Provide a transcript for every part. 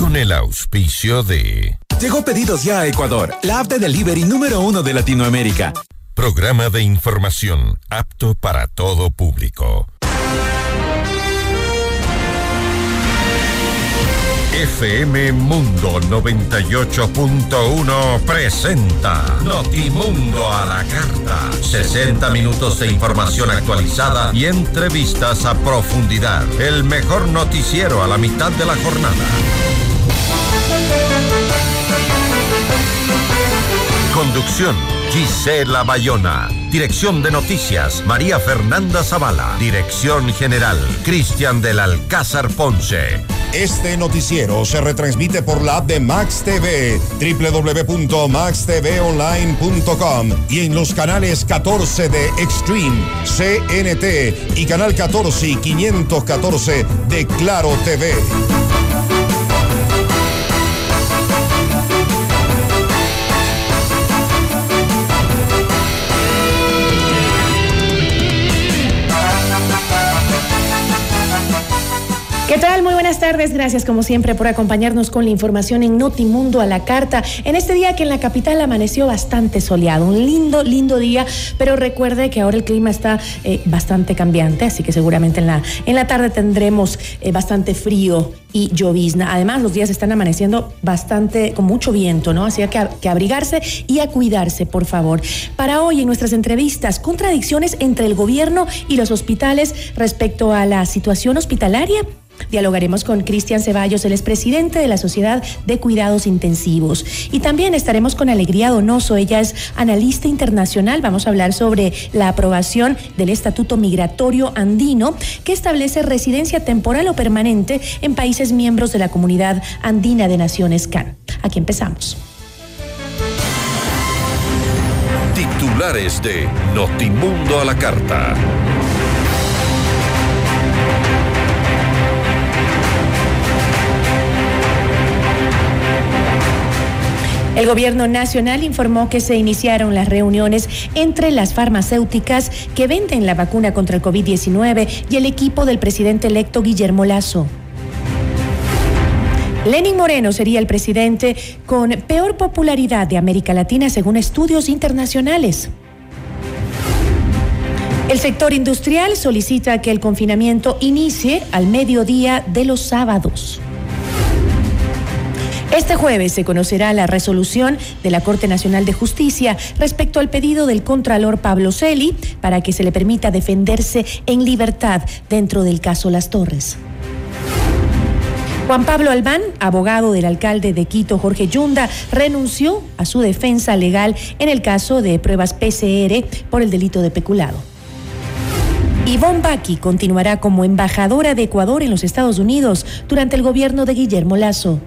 con el auspicio de... Llegó Pedidos Ya a Ecuador, la app de delivery número 1 de Latinoamérica. Programa de información apto para todo público. FM Mundo 98.1 presenta Notimundo a la carta. 60 minutos de información actualizada y entrevistas a profundidad. El mejor noticiero a la mitad de la jornada. Conducción: Gisela Bayona. Dirección de Noticias: María Fernanda Zavala. Dirección General: Cristian del Alcázar Ponce. Este noticiero se retransmite por la app de Max TV, www.maxtvonline.com y en los canales 14 de Extreme, CNT y canal 14 y 514 de Claro TV. ¿Qué tal? Muy buenas tardes. Gracias como siempre por acompañarnos con la información en Notimundo a la carta. En este día que en la capital amaneció bastante soleado, un lindo día, pero recuerde que ahora el clima está bastante cambiante, así que seguramente en la tarde tendremos bastante frío y llovizna. Además, los días están amaneciendo bastante con mucho viento, ¿no? Así que abrigarse y a cuidarse, por favor. Para hoy en nuestras entrevistas, contradicciones entre el gobierno y los hospitales respecto a la situación hospitalaria. Dialogaremos con Cristian Ceballos, el expresidente de la Sociedad de Cuidados Intensivos. Y también estaremos con Alegría Donoso, ella es analista internacional. Vamos a hablar sobre la aprobación del Estatuto Migratorio Andino, que establece residencia temporal o permanente en países miembros de la Comunidad Andina de Naciones CAN. Aquí empezamos. Titulares de Notimundo a la carta. El gobierno nacional informó que se iniciaron las reuniones entre las farmacéuticas que venden la vacuna contra el COVID-19 y el equipo del presidente electo Guillermo Lasso. Lenín Moreno sería el presidente con peor popularidad de América Latina según estudios internacionales. El sector industrial solicita que el confinamiento inicie al mediodía de los sábados. Este jueves se conocerá la resolución de la Corte Nacional de Justicia respecto al pedido del contralor Pablo Celi para que se le permita defenderse en libertad dentro del caso Las Torres. Juan Pablo Albán, abogado del alcalde de Quito, Jorge Yunda, renunció a su defensa legal en el caso de pruebas PCR por el delito de peculado. Ivonne Baki continuará como embajadora de Ecuador en los Estados Unidos durante el gobierno de Guillermo Lasso.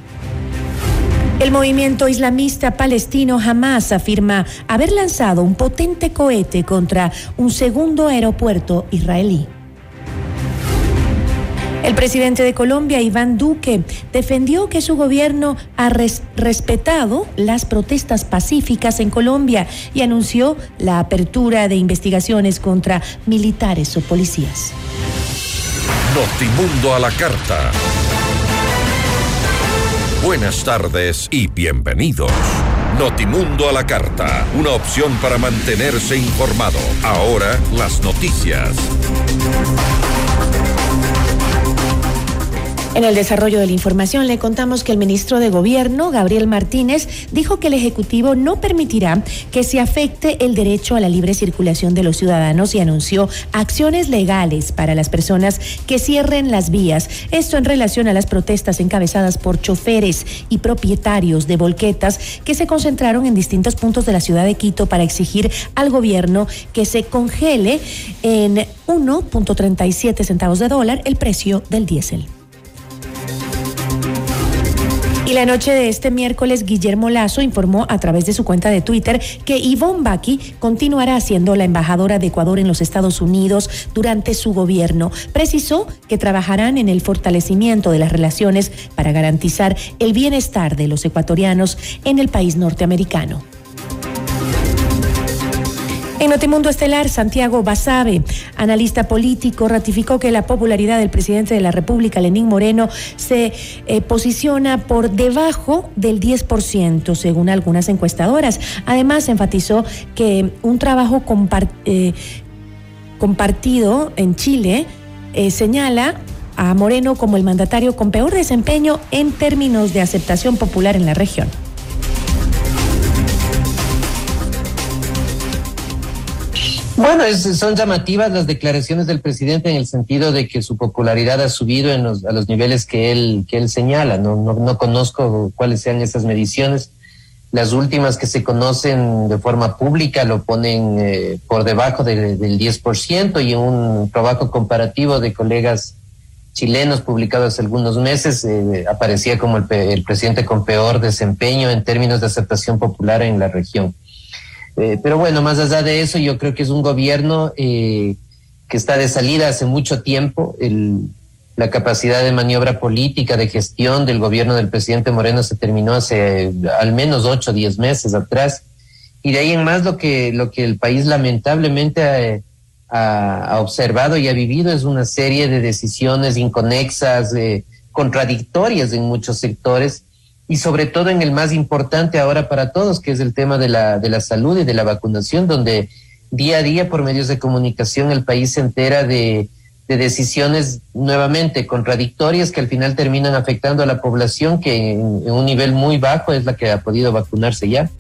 El movimiento islamista palestino Hamas afirma haber lanzado un potente cohete contra un segundo aeropuerto israelí. El presidente de Colombia, Iván Duque, defendió que su gobierno ha respetado las protestas pacíficas en Colombia y anunció la apertura de investigaciones contra militares o policías. Notimundo a la carta. Buenas tardes y bienvenidos. Notimundo a la carta, una opción para mantenerse informado. Ahora las noticias. En el desarrollo de la información le contamos que el ministro de Gobierno, Gabriel Martínez, dijo que el Ejecutivo no permitirá que se afecte el derecho a la libre circulación de los ciudadanos y anunció acciones legales para las personas que cierren las vías. Esto en relación a las protestas encabezadas por choferes y propietarios de volquetas que se concentraron en distintos puntos de la ciudad de Quito para exigir al gobierno que se congele en 1.37 centavos de dólar el precio del diésel. Y la noche de este miércoles, Guillermo Lasso informó a través de su cuenta de Twitter que Ivonne Baki continuará siendo la embajadora de Ecuador en los Estados Unidos durante su gobierno. Precisó que trabajarán en el fortalecimiento de las relaciones para garantizar el bienestar de los ecuatorianos en el país norteamericano. En Notimundo Estelar, Santiago Basabe, analista político, ratificó que la popularidad del presidente de la República, Lenín Moreno, se posiciona por debajo del 10%, según algunas encuestadoras. Además, enfatizó que un trabajo compartido en Chile señala a Moreno como el mandatario con peor desempeño en términos de aceptación popular en la región. Bueno, son llamativas las declaraciones del presidente en el sentido de que su popularidad ha subido a los niveles que él señala. No conozco cuáles sean esas mediciones. Las últimas que se conocen de forma pública lo ponen por debajo del 10%, y en un trabajo comparativo de colegas chilenos publicado hace algunos meses aparecía como el presidente con peor desempeño en términos de aceptación popular en la región. Pero bueno, más allá de eso, yo creo que es un gobierno que está de salida hace mucho tiempo. La capacidad de maniobra política, de gestión del gobierno del presidente Moreno se terminó hace al menos 8 o 10 meses atrás. Y de ahí en más lo que el país lamentablemente ha observado y ha vivido es una serie de decisiones inconexas, contradictorias en muchos sectores, y sobre todo en el más importante ahora para todos, que es el tema de la salud y de la vacunación, donde día a día por medios de comunicación el país se entera de decisiones nuevamente contradictorias que al final terminan afectando a la población, que en un nivel muy bajo es la que ha podido vacunarse ya.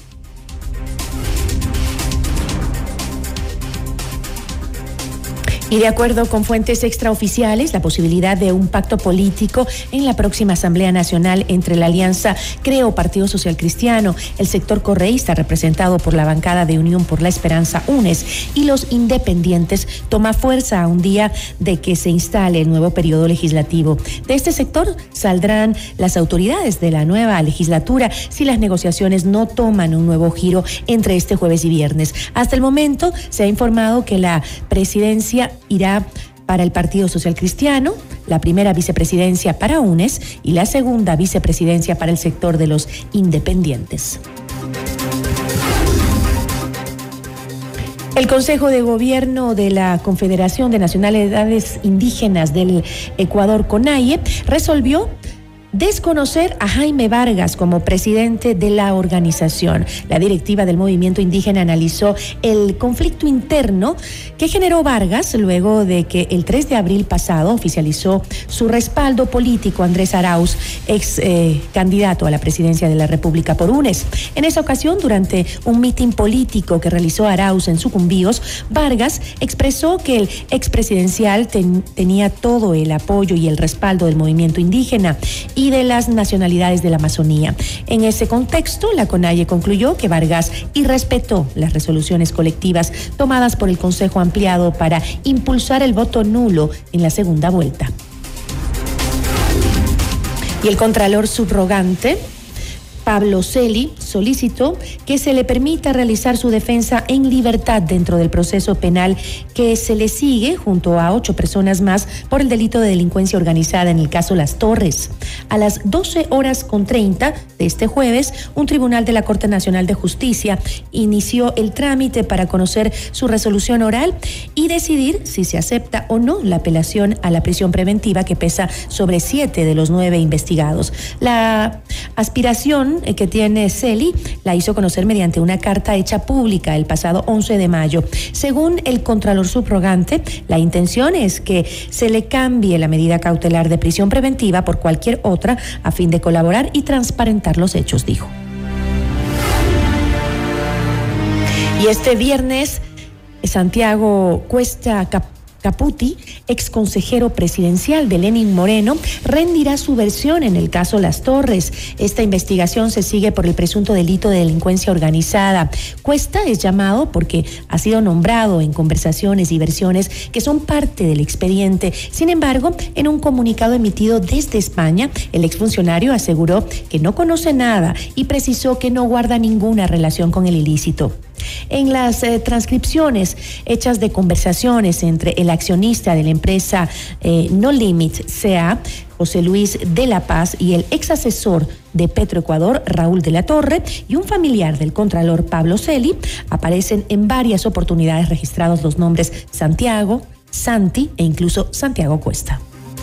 Y de acuerdo con fuentes extraoficiales, la posibilidad de un pacto político en la próxima Asamblea Nacional entre la alianza Creo Partido Social Cristiano, el sector correísta representado por la bancada de Unión por la Esperanza UNES y los independientes toma fuerza a un día de que se instale el nuevo periodo legislativo. De este sector saldrán las autoridades de la nueva legislatura si las negociaciones no toman un nuevo giro entre este jueves y viernes. Hasta el momento se ha informado que la presidencia irá para el Partido Social Cristiano, la primera vicepresidencia para UNES y la segunda vicepresidencia para el sector de los independientes. El Consejo de Gobierno de la Confederación de Nacionalidades Indígenas del Ecuador, CONAIE, resolvió desconocer a Jaime Vargas como presidente de la organización. La directiva del movimiento indígena analizó el conflicto interno que generó Vargas luego de que el 3 de abril pasado oficializó su respaldo político a Andrés Arauz, ex candidato a la presidencia de la República por UNES. En esa ocasión, durante un mitin político que realizó Arauz en Sucumbíos, Vargas expresó que el expresidencial tenía todo el apoyo y el respaldo del movimiento indígena y de las nacionalidades de la Amazonía. En ese contexto, la CONAIE concluyó que Vargas irrespetó las resoluciones colectivas tomadas por el Consejo Ampliado para impulsar el voto nulo en la segunda vuelta. Y el Contralor Subrogante, Pablo Celi, solicitó que se le permita realizar su defensa en libertad dentro del proceso penal que se le sigue junto a 8 personas más por el delito de delincuencia organizada en el caso Las Torres. A las 12:30 de este jueves, un tribunal de la Corte Nacional de Justicia inició el trámite para conocer su resolución oral y decidir si se acepta o no la apelación a la prisión preventiva que pesa sobre 7 de los 9 investigados. La aspiración que tiene Celi la hizo conocer mediante una carta hecha pública el pasado 11 de mayo. Según el Contralor Subrogante, la intención es que se le cambie la medida cautelar de prisión preventiva por cualquier otra a fin de colaborar y transparentar los hechos, dijo. Y este viernes, Santiago Cuesta Caputi, ex consejero presidencial de Lenín Moreno, rendirá su versión en el caso Las Torres. Esta investigación se sigue por el presunto delito de delincuencia organizada. Cuesta es llamado porque ha sido nombrado en conversaciones y versiones que son parte del expediente. Sin embargo, en un comunicado emitido desde España, el exfuncionario aseguró que no conoce nada y precisó que no guarda ninguna relación con el ilícito. En las transcripciones hechas de conversaciones entre el accionista de la empresa No Limit CA, José Luis de la Paz, y el ex asesor de Petroecuador, Raúl de la Torre, y un familiar del contralor Pablo Celi, aparecen en varias oportunidades registrados los nombres Santiago, Santi e incluso Santiago Cuesta.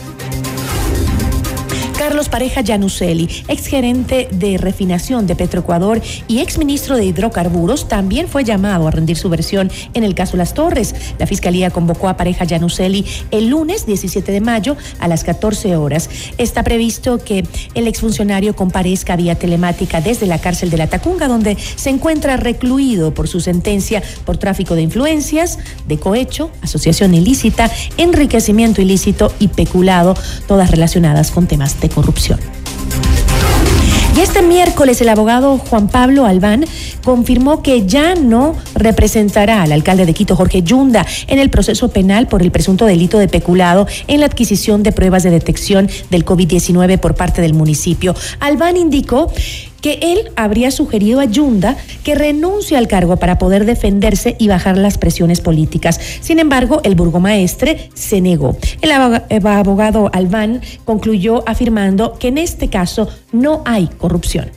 Carlos Pareja Llanuselli, exgerente de refinación de Petroecuador y exministro de hidrocarburos, también fue llamado a rendir su versión en el caso Las Torres. La Fiscalía convocó a Pareja Llanuselli el lunes 17 de mayo a las 14 horas. Está previsto que el exfuncionario comparezca vía telemática desde la cárcel de La Tacunga, donde se encuentra recluido por su sentencia por tráfico de influencias, de cohecho, asociación ilícita, enriquecimiento ilícito y peculado, todas relacionadas con temas de corrupción. Y este miércoles el abogado Juan Pablo Albán confirmó que ya no representará al alcalde de Quito, Jorge Yunda, en el proceso penal por el presunto delito de peculado en la adquisición de pruebas de detección del COVID-19 por parte del municipio. Albán indicó que él habría sugerido a Yunda que renuncie al cargo para poder defenderse y bajar las presiones políticas. Sin embargo, el burgomaestre se negó. El abogado Albán concluyó afirmando que en este caso no hay corrupción.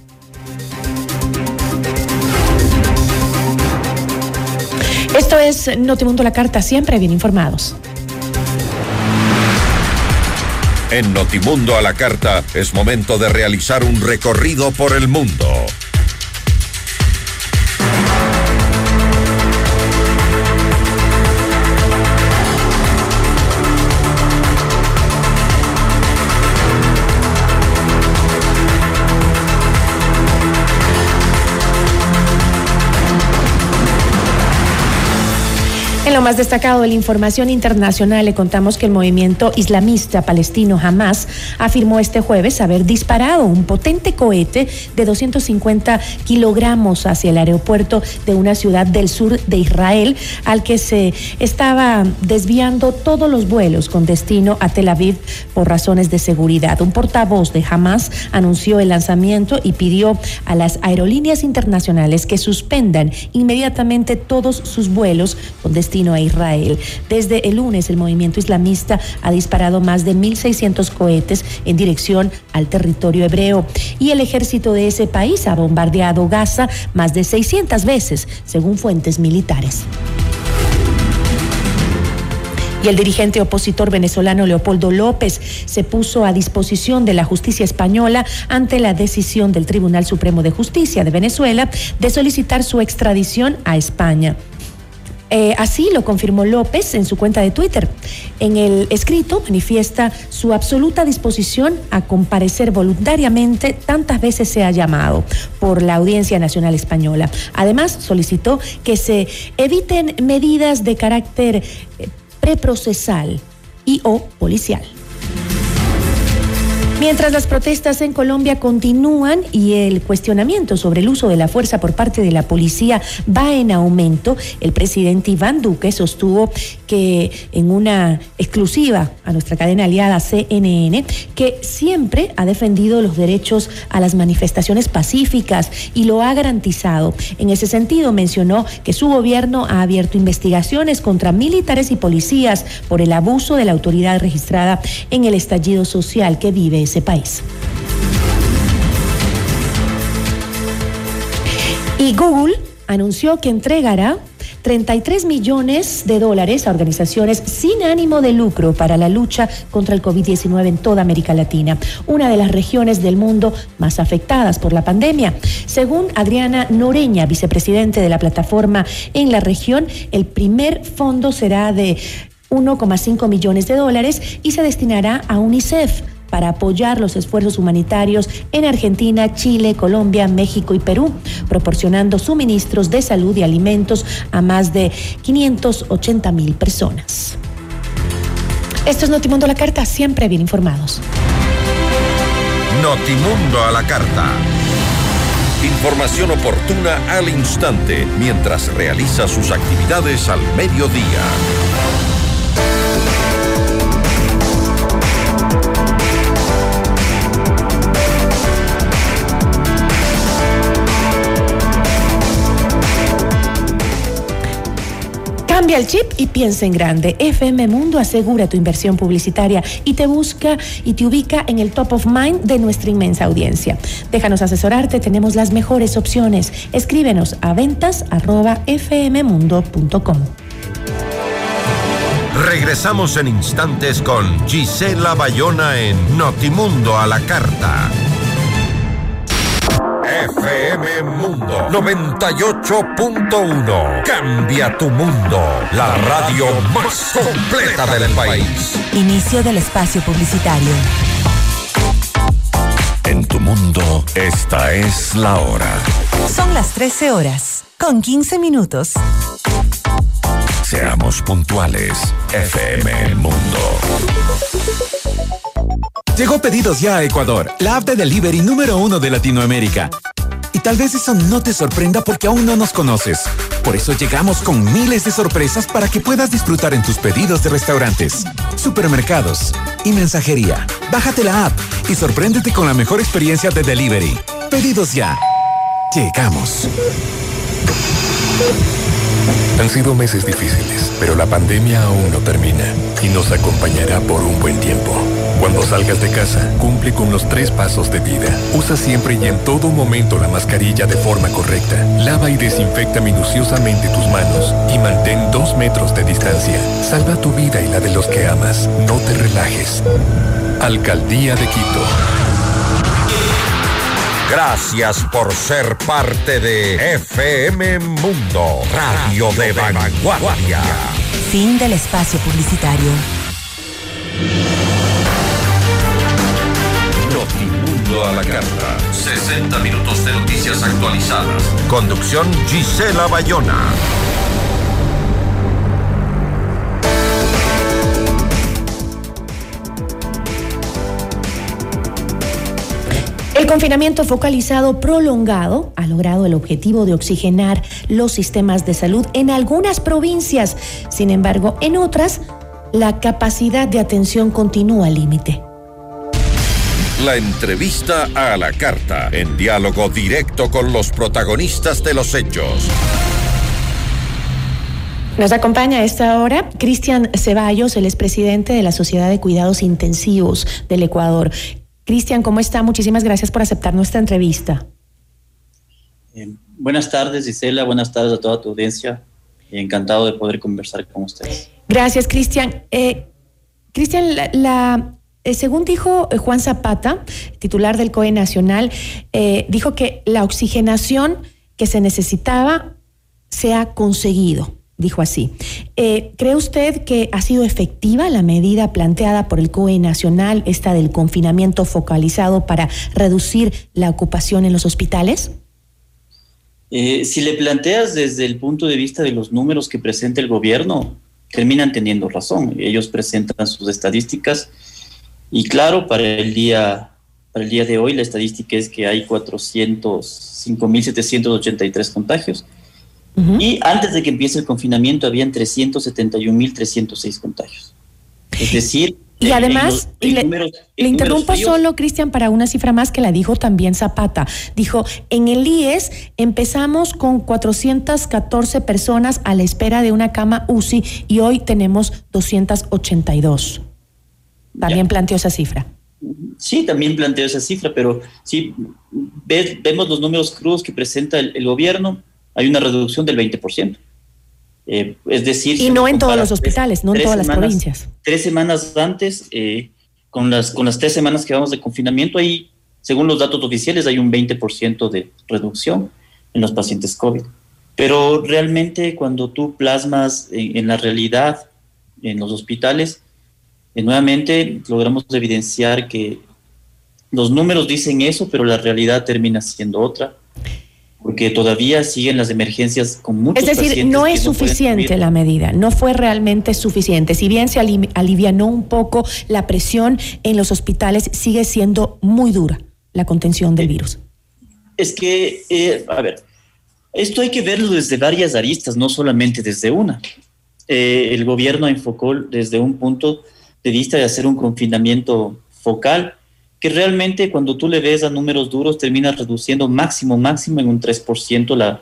Esto es Notimundo La Carta, siempre bien informados. En Notimundo a la Carta es momento de realizar un recorrido por el mundo. En lo más destacado de la información internacional, le contamos que el movimiento islamista palestino Hamas afirmó este jueves haber disparado un potente cohete de 250 kilogramos hacia el aeropuerto de una ciudad del sur de Israel, al que se estaba desviando todos los vuelos con destino a Tel Aviv por razones de seguridad. Un portavoz de Hamas anunció el lanzamiento y pidió a las aerolíneas internacionales que suspendan inmediatamente todos sus vuelos con destino a Israel. Desde el lunes, el movimiento islamista ha disparado más de 1.600 cohetes en dirección al territorio hebreo, y el ejército de ese país ha bombardeado Gaza más de 600 veces, según fuentes militares. Y el dirigente opositor venezolano Leopoldo López se puso a disposición de la justicia española ante la decisión del Tribunal Supremo de Justicia de Venezuela de solicitar su extradición a España. Así lo confirmó López en su cuenta de Twitter. En el escrito manifiesta su absoluta disposición a comparecer voluntariamente tantas veces sea llamado por la Audiencia Nacional Española. Además, solicitó que se eviten medidas de carácter preprocesal y o policial. Mientras las protestas en Colombia continúan y el cuestionamiento sobre el uso de la fuerza por parte de la policía va en aumento, el presidente Iván Duque sostuvo que en una exclusiva a nuestra cadena aliada CNN, que siempre ha defendido los derechos a las manifestaciones pacíficas y lo ha garantizado. En ese sentido, mencionó que su gobierno ha abierto investigaciones contra militares y policías por el abuso de la autoridad registrada en el estallido social que vive ese país. Y Google anunció que entregará $33 millones a organizaciones sin ánimo de lucro para la lucha contra el COVID-19 en toda América Latina, una de las regiones del mundo más afectadas por la pandemia. Según Adriana Noreña, vicepresidente de la plataforma en la región, el primer fondo será de $1,5 millones y se destinará a UNICEF para apoyar los esfuerzos humanitarios en Argentina, Chile, Colombia, México y Perú, proporcionando suministros de salud y alimentos a más de 580,000 personas. Esto es Notimundo a la Carta, siempre bien informados. Notimundo a la Carta. Información oportuna al instante, mientras realiza sus actividades al mediodía. Cambia el chip y piensa en grande. FM Mundo asegura tu inversión publicitaria y te busca y te ubica en el top of mind de nuestra inmensa audiencia. Déjanos asesorarte, tenemos las mejores opciones. Escríbenos a ventas@fmmundo.com. Regresamos en instantes con Gisela Bayona en Notimundo a la Carta. FM Mundo 98.1. Cambia tu mundo. La radio más completa del país. Inicio del espacio publicitario. En tu mundo, esta es la hora. Son las 13 horas, con 15 minutos. Seamos puntuales. FM Mundo. Llegó Pedidos Ya a Ecuador, la app de delivery número 1 de Latinoamérica. Y tal vez eso no te sorprenda porque aún no nos conoces. Por eso llegamos con miles de sorpresas para que puedas disfrutar en tus pedidos de restaurantes, supermercados y mensajería. Bájate la app y sorpréndete con la mejor experiencia de delivery. Pedidos Ya. Llegamos. Han sido meses difíciles, pero la pandemia aún no termina y nos acompañará por un buen tiempo. Cuando salgas de casa, cumple con los 3 pasos de vida. Usa siempre y en todo momento la mascarilla de forma correcta. Lava y desinfecta minuciosamente tus manos y mantén 2 metros de distancia. Salva tu vida y la de los que amas. No te relajes. Alcaldía de Quito. Gracias por ser parte de FM Mundo, radio de vanguardia. Fin del espacio publicitario. Notimundo a la Carta. 60 minutos de noticias actualizadas. Conducción Gisela Bayona. El confinamiento focalizado prolongado ha logrado el objetivo de oxigenar los sistemas de salud en algunas provincias. Sin embargo, en otras, la capacidad de atención continúa al límite. La entrevista a la carta, en diálogo directo con los protagonistas de los hechos. Nos acompaña a esta hora Cristian Ceballos, el expresidente de la Sociedad de Cuidados Intensivos del Ecuador. Cristian, ¿cómo está? Muchísimas gracias por aceptar nuestra entrevista. Buenas tardes, Gisela. Buenas tardes a toda tu audiencia. Encantado de poder conversar con ustedes. Gracias, Cristian. Cristian, según dijo Juan Zapata, titular del COE Nacional, dijo que la oxigenación que se necesitaba se ha conseguido. Dijo así. ¿Cree usted que ha sido efectiva la medida planteada por el COE Nacional, esta del confinamiento focalizado para reducir la ocupación en los hospitales? Si le planteas desde el punto de vista de los números que presenta el gobierno, terminan teniendo razón. Ellos presentan sus estadísticas y claro, para el día de hoy la estadística es que hay 405.783 contagios. Y antes de que empiece el confinamiento habían 371.306 contagios. Es decir... Y además, le interrumpo solo, Cristian, para una cifra más que la dijo también Zapata. Dijo, en el IES empezamos con 414 personas a la espera de una cama UCI y hoy tenemos 282. También planteó esa cifra. Sí, también planteó esa cifra, pero si vemos los números crudos que presenta el gobierno, hay una reducción del 20%. Es decir... Y no en todos los hospitales, no en todas las provincias. 3 semanas antes, con las 3 semanas que vamos de confinamiento, ahí, según los datos oficiales, hay un 20% de reducción en los pacientes COVID. Pero realmente cuando tú plasmas en la realidad, en los hospitales, nuevamente logramos evidenciar que los números dicen eso, pero la realidad termina siendo otra. Porque todavía siguen las emergencias con muchos pacientes. Es decir, no es suficiente la medida, no fue realmente suficiente. Si bien se alivianó un poco la presión en los hospitales, sigue siendo muy dura la contención del virus. Es que, a ver, esto hay que verlo desde varias aristas, no solamente desde una. El gobierno enfocó desde un punto de vista de hacer un confinamiento focal, que realmente cuando tú le ves a números duros termina reduciendo máximo en un 3% la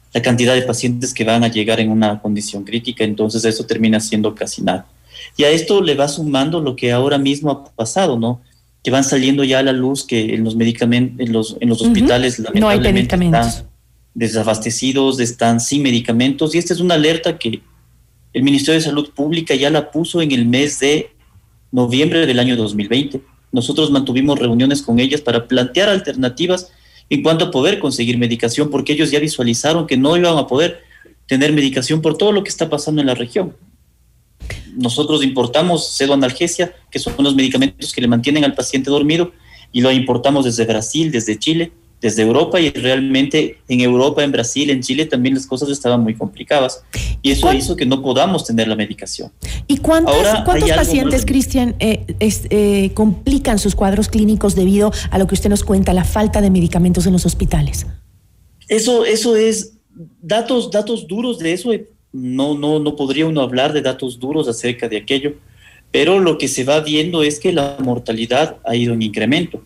la cantidad de pacientes que van a llegar en una condición crítica, entonces eso termina siendo casi nada. Y a esto le va sumando lo que ahora mismo ha pasado, ¿no? Que van saliendo ya a la luz que en los medicamentos, en los hospitales lamentablemente están desabastecidos, están sin medicamentos, y esta es una alerta que el Ministerio de Salud Pública ya la puso en el mes de noviembre del año 2020. Nosotros mantuvimos reuniones con ellas para plantear alternativas en cuanto a poder conseguir medicación, porque ellos ya visualizaron que no iban a poder tener medicación por todo lo que está pasando en la región. Nosotros importamos pseudoanalgesia, que son los medicamentos que le mantienen al paciente dormido, y lo importamos desde Brasil, desde Chile, desde Europa, y realmente en Europa, en Brasil, en Chile también las cosas estaban muy complicadas, y eso hizo que no podamos tener la medicación. ¿Y cuántos pacientes, Cristian, complican sus cuadros clínicos debido a lo que usted nos cuenta, la falta de medicamentos en los hospitales? Eso es datos duros de eso. No podría uno hablar de datos duros acerca de aquello, pero lo que se va viendo es que la mortalidad ha ido en incremento.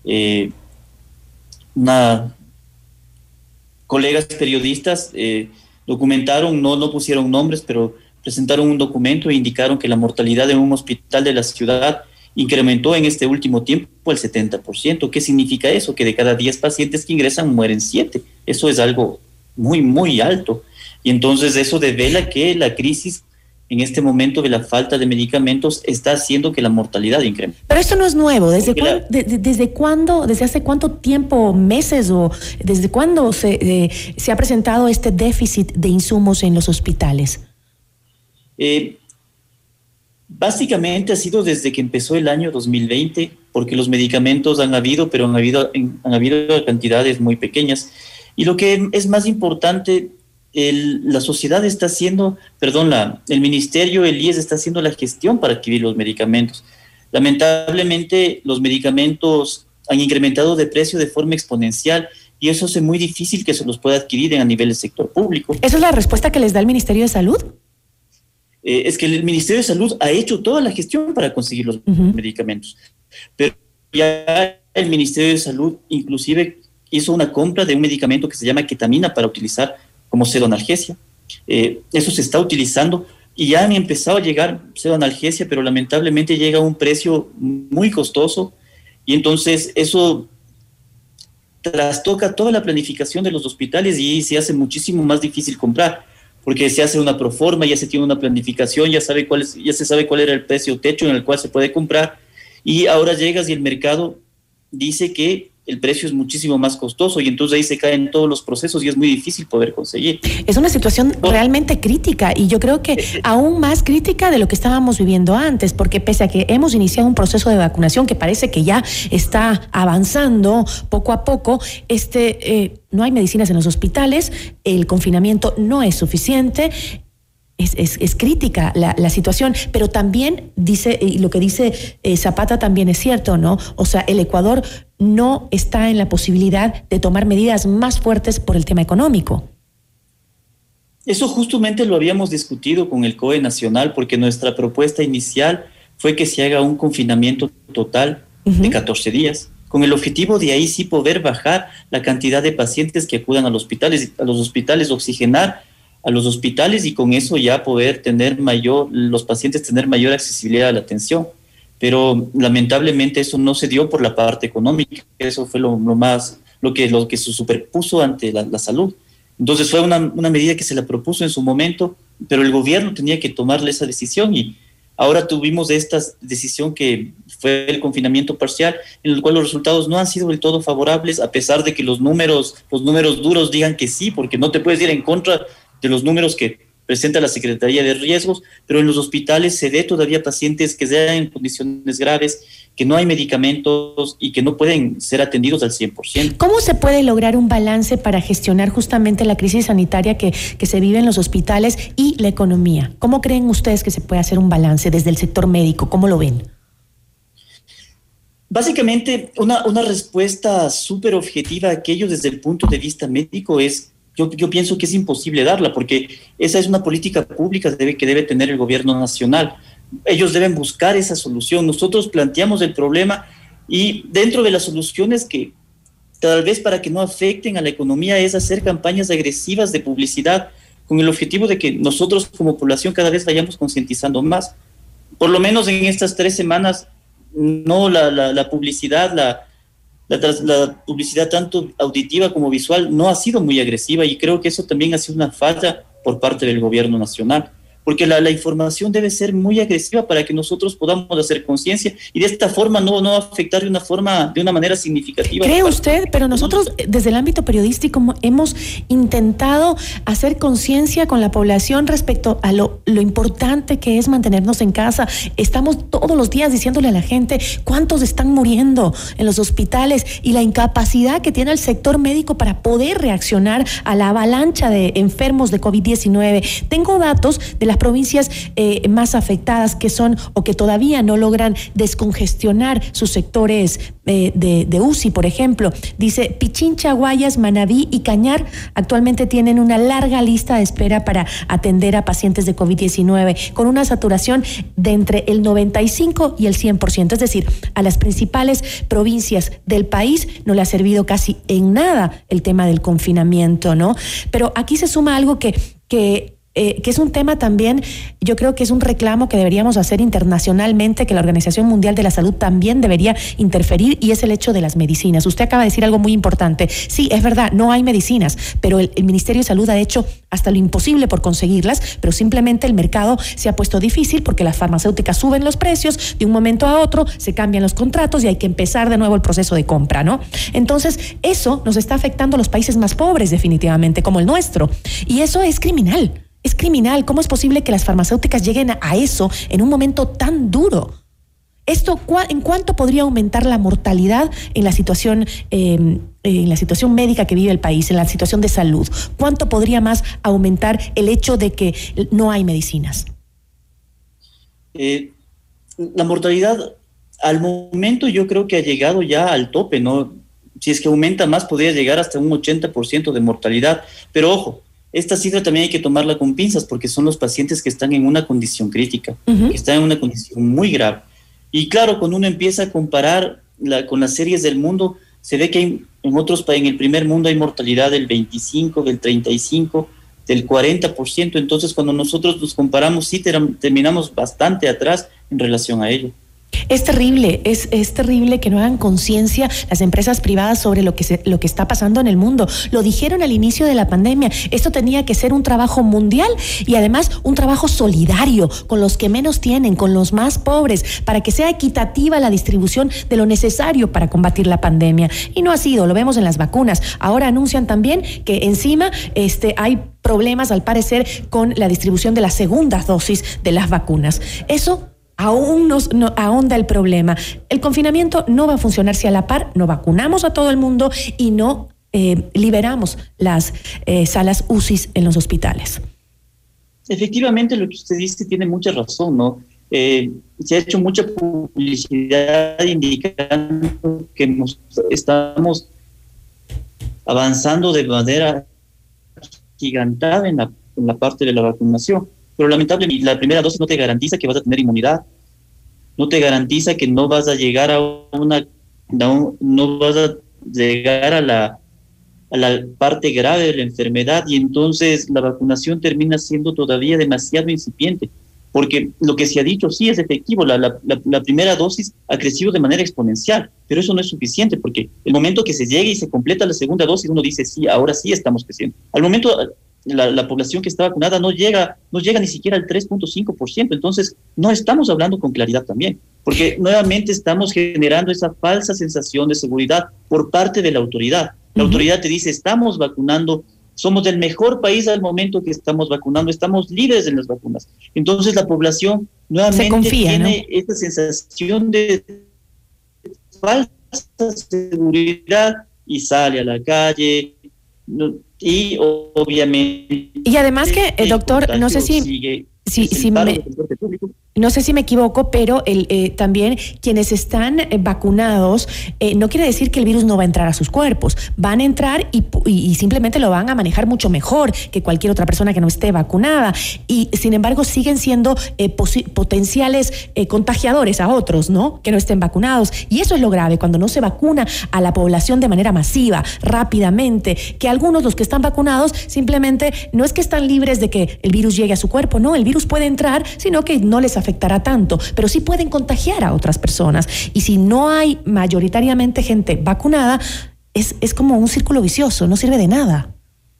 Colegas periodistas documentaron, no pusieron nombres, pero presentaron un documento e indicaron que la mortalidad en un hospital de la ciudad incrementó en este último tiempo el 70%. ¿Qué significa eso? Que de cada 10 pacientes que ingresan mueren 7. Eso es algo muy, muy alto. Y entonces eso devela que la crisis en este momento de la falta de medicamentos está haciendo que la mortalidad incremente. Pero esto no es nuevo. ¿Desde cuándo, desde hace cuánto tiempo, meses, o desde cuándo se ha presentado este déficit de insumos en los hospitales? Básicamente ha sido desde que empezó el año 2020, porque los medicamentos han habido, pero han habido cantidades muy pequeñas. Y lo que es más importante, la sociedad está haciendo, el ministerio, el IES está haciendo la gestión para adquirir los medicamentos. Lamentablemente los medicamentos han incrementado de precio de forma exponencial, y eso hace muy difícil que se los pueda adquirir a nivel del sector público. ¿Esa es la respuesta que les da el Ministerio de Salud? Es que el Ministerio de Salud ha hecho toda la gestión para conseguir los medicamentos, pero ya el Ministerio de Salud inclusive hizo una compra de un medicamento que se llama ketamina para utilizar como pseudoanalgesia. Eso se está utilizando y ya han empezado a llegar pseudoanalgesia, pero lamentablemente llega a un precio muy costoso, y entonces eso trastoca toda la planificación de los hospitales y se hace muchísimo más difícil comprar, porque se hace una proforma, ya se tiene una planificación, ya se sabe cuál era el precio techo en el cual se puede comprar, y ahora llegas y el mercado dice que el precio es muchísimo más costoso, y entonces ahí se caen todos los procesos y es muy difícil poder conseguir. Es una situación realmente crítica, y yo creo que aún más crítica de lo que estábamos viviendo antes, porque pese a que hemos iniciado un proceso de vacunación que parece que ya está avanzando poco a poco, no hay medicinas en los hospitales, el confinamiento no es suficiente. Es crítica la situación, pero también dice, y lo que dice Zapata también es cierto, ¿no? O sea, el Ecuador no está en la posibilidad de tomar medidas más fuertes por el tema económico. Eso justamente lo habíamos discutido con el COE Nacional, porque nuestra propuesta inicial fue que se haga un confinamiento total de 14 días, con el objetivo de ahí sí poder bajar la cantidad de pacientes que acudan a los hospitales, oxigenar a los hospitales, y con eso ya poder los pacientes tener mayor accesibilidad a la atención. Pero lamentablemente eso no se dio por la parte económica. Eso fue lo que se superpuso ante la salud. Entonces fue una medida que se la propuso en su momento, pero el gobierno tenía que tomarle esa decisión, y ahora tuvimos esta decisión que fue el confinamiento parcial, en el cual los resultados no han sido del todo favorables, a pesar de que los números duros digan que sí, porque no te puedes ir en contra de los números que presenta la Secretaría de Riesgos, pero en los hospitales se ve todavía pacientes que están en condiciones graves, que no hay medicamentos y que no pueden ser atendidos al 100%. ¿Cómo se puede lograr un balance para gestionar justamente la crisis sanitaria que se vive en los hospitales y la economía? ¿Cómo creen ustedes que se puede hacer un balance desde el sector médico? ¿Cómo lo ven? Básicamente, una respuesta súper objetiva a aquello desde el punto de vista médico es... Yo pienso que es imposible darla, porque esa es una política pública que debe tener el gobierno nacional. Ellos deben buscar esa solución. Nosotros planteamos el problema, y dentro de las soluciones que tal vez para que no afecten a la economía, es hacer campañas agresivas de publicidad con el objetivo de que nosotros como población cada vez vayamos concientizando más. Por lo menos en estas 3 semanas, no la publicidad, la publicidad tanto auditiva como visual no ha sido muy agresiva, y creo que eso también ha sido una falla por parte del gobierno nacional, porque la información debe ser muy agresiva para que nosotros podamos hacer conciencia y de esta forma no afectar de una manera significativa. ¿Cree usted? Pero nosotros desde el ámbito periodístico hemos intentado hacer conciencia con la población respecto a lo importante que es mantenernos en casa. Estamos todos los días diciéndole a la gente cuántos están muriendo en los hospitales y la incapacidad que tiene el sector médico para poder reaccionar a la avalancha de enfermos de COVID-19. Tengo datos de las provincias más afectadas que son o que todavía no logran descongestionar sus sectores de UCI, por ejemplo. Dice Pichincha, Guayas, Manabí y Cañar actualmente tienen una larga lista de espera para atender a pacientes de COVID-19 con una saturación de entre el 95 y el 100%. Es decir, a las principales provincias del país no le ha servido casi en nada el tema del confinamiento, ¿no? Pero aquí se suma algo que es un tema también, yo creo que es un reclamo que deberíamos hacer internacionalmente, que la Organización Mundial de la Salud también debería interferir, y es el hecho de las medicinas. Usted acaba de decir algo muy importante. Sí, es verdad, no hay medicinas, pero el Ministerio de Salud ha hecho hasta lo imposible por conseguirlas, pero simplemente el mercado se ha puesto difícil porque las farmacéuticas suben los precios de un momento a otro, se cambian los contratos y hay que empezar de nuevo el proceso de compra, ¿no? Entonces, eso nos está afectando a los países más pobres definitivamente, como el nuestro, y eso es criminal. Es criminal. ¿Cómo es posible que las farmacéuticas lleguen a eso en un momento tan duro? ¿Esto en cuánto podría aumentar la mortalidad en la situación médica que vive el país, en la situación de salud? ¿Cuánto podría más aumentar el hecho de que no hay medicinas? La mortalidad al momento yo creo que ha llegado ya al tope, ¿no? Si es que aumenta más, podría llegar hasta un 80% de mortalidad. Pero ojo, esta cifra también hay que tomarla con pinzas porque son los pacientes que están en una condición crítica, que están en una condición muy grave. Y claro, cuando uno empieza a comparar con las series del mundo, se ve que en el primer mundo hay mortalidad del 25, del 35, del 40%. Entonces, cuando nosotros nos comparamos, sí terminamos bastante atrás en relación a ello. Es terrible, es terrible que no hagan conciencia las empresas privadas sobre lo que está pasando en el mundo. Lo dijeron al inicio de la pandemia. Esto tenía que ser un trabajo mundial y además un trabajo solidario con los que menos tienen, con los más pobres, para que sea equitativa la distribución de lo necesario para combatir la pandemia. Y no ha sido, lo vemos en las vacunas. Ahora anuncian también que encima hay problemas, al parecer, con la distribución de las segundas dosis de las vacunas. Eso aún nos ahonda el problema. El confinamiento no va a funcionar si a la par no vacunamos a todo el mundo y no liberamos las salas UCI en los hospitales. Efectivamente, lo que usted dice tiene mucha razón, ¿no? Se ha hecho mucha publicidad indicando que estamos avanzando de manera gigantada en la parte de la vacunación. Pero lamentablemente la primera dosis no te garantiza que vas a tener inmunidad, no te garantiza que no vas a llegar no vas a llegar a la parte grave de la enfermedad, y entonces la vacunación termina siendo todavía demasiado incipiente, porque lo que se ha dicho sí es efectivo, la primera dosis ha crecido de manera exponencial, pero eso no es suficiente, porque el momento que se llegue y se completa la segunda dosis, uno dice sí, ahora sí estamos creciendo. Al momento la población que está vacunada no llega ni siquiera al 3.5%, entonces no estamos hablando con claridad también, porque nuevamente estamos generando esa falsa sensación de seguridad por parte de la autoridad. La autoridad te dice, estamos vacunando, somos el mejor país al momento que estamos vacunando, estamos libres en las vacunas. Entonces la población nuevamente tiene esta sensación de falsa seguridad y sale a la calle. Y obviamente... Y además que, doctor, no sé si no sé si me equivoco, pero también quienes están vacunados, no quiere decir que el virus no va a entrar a sus cuerpos. Van a entrar y simplemente lo van a manejar mucho mejor que cualquier otra persona que no esté vacunada. Y sin embargo siguen siendo potenciales contagiadores a otros, ¿no? Que no estén vacunados. Y eso es lo grave, cuando no se vacuna a la población de manera masiva, rápidamente, que algunos, los que están vacunados, simplemente no es que están libres de que el virus llegue a su cuerpo, no, el virus puede entrar, sino que no les afectará tanto, pero sí pueden contagiar a otras personas. Y si no hay mayoritariamente gente vacunada, es como un círculo vicioso, no sirve de nada.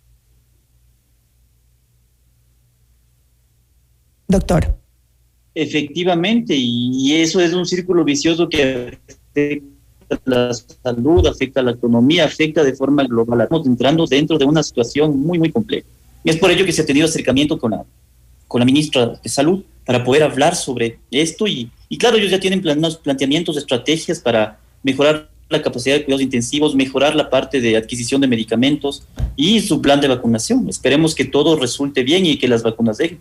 Doctor. Efectivamente, y eso es un círculo vicioso que afecta la salud, afecta la economía, afecta de forma global. Estamos entrando dentro de una situación muy, muy compleja. Y es por ello que se ha tenido acercamiento con la ministra de Salud para poder hablar sobre esto. Y claro, ellos ya tienen planteamientos, estrategias para mejorar la capacidad de cuidados intensivos, mejorar la parte de adquisición de medicamentos y su plan de vacunación. Esperemos que todo resulte bien y que las vacunas lleguen.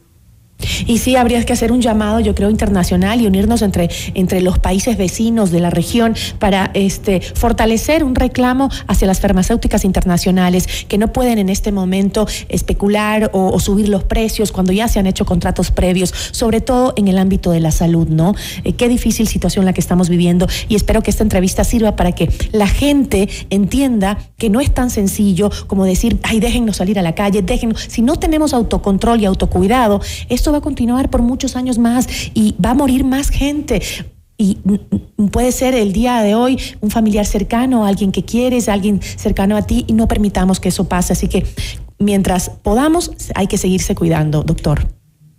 Y sí, habría que hacer un llamado, yo creo, internacional y unirnos entre los países vecinos de la región para fortalecer un reclamo hacia las farmacéuticas internacionales que no pueden en este momento especular o subir los precios cuando ya se han hecho contratos previos, sobre todo en el ámbito de la salud, ¿no? Qué difícil situación la que estamos viviendo, y espero que esta entrevista sirva para que la gente entienda que no es tan sencillo como decir, ay, déjennos salir a la calle, déjennos. Si no tenemos autocontrol y autocuidado, esto va a continuar por muchos años más y va a morir más gente. Y puede ser el día de hoy un familiar cercano, alguien que quieres, alguien cercano a ti, y no permitamos que eso pase. Así que mientras podamos, hay que seguirse cuidando, doctor.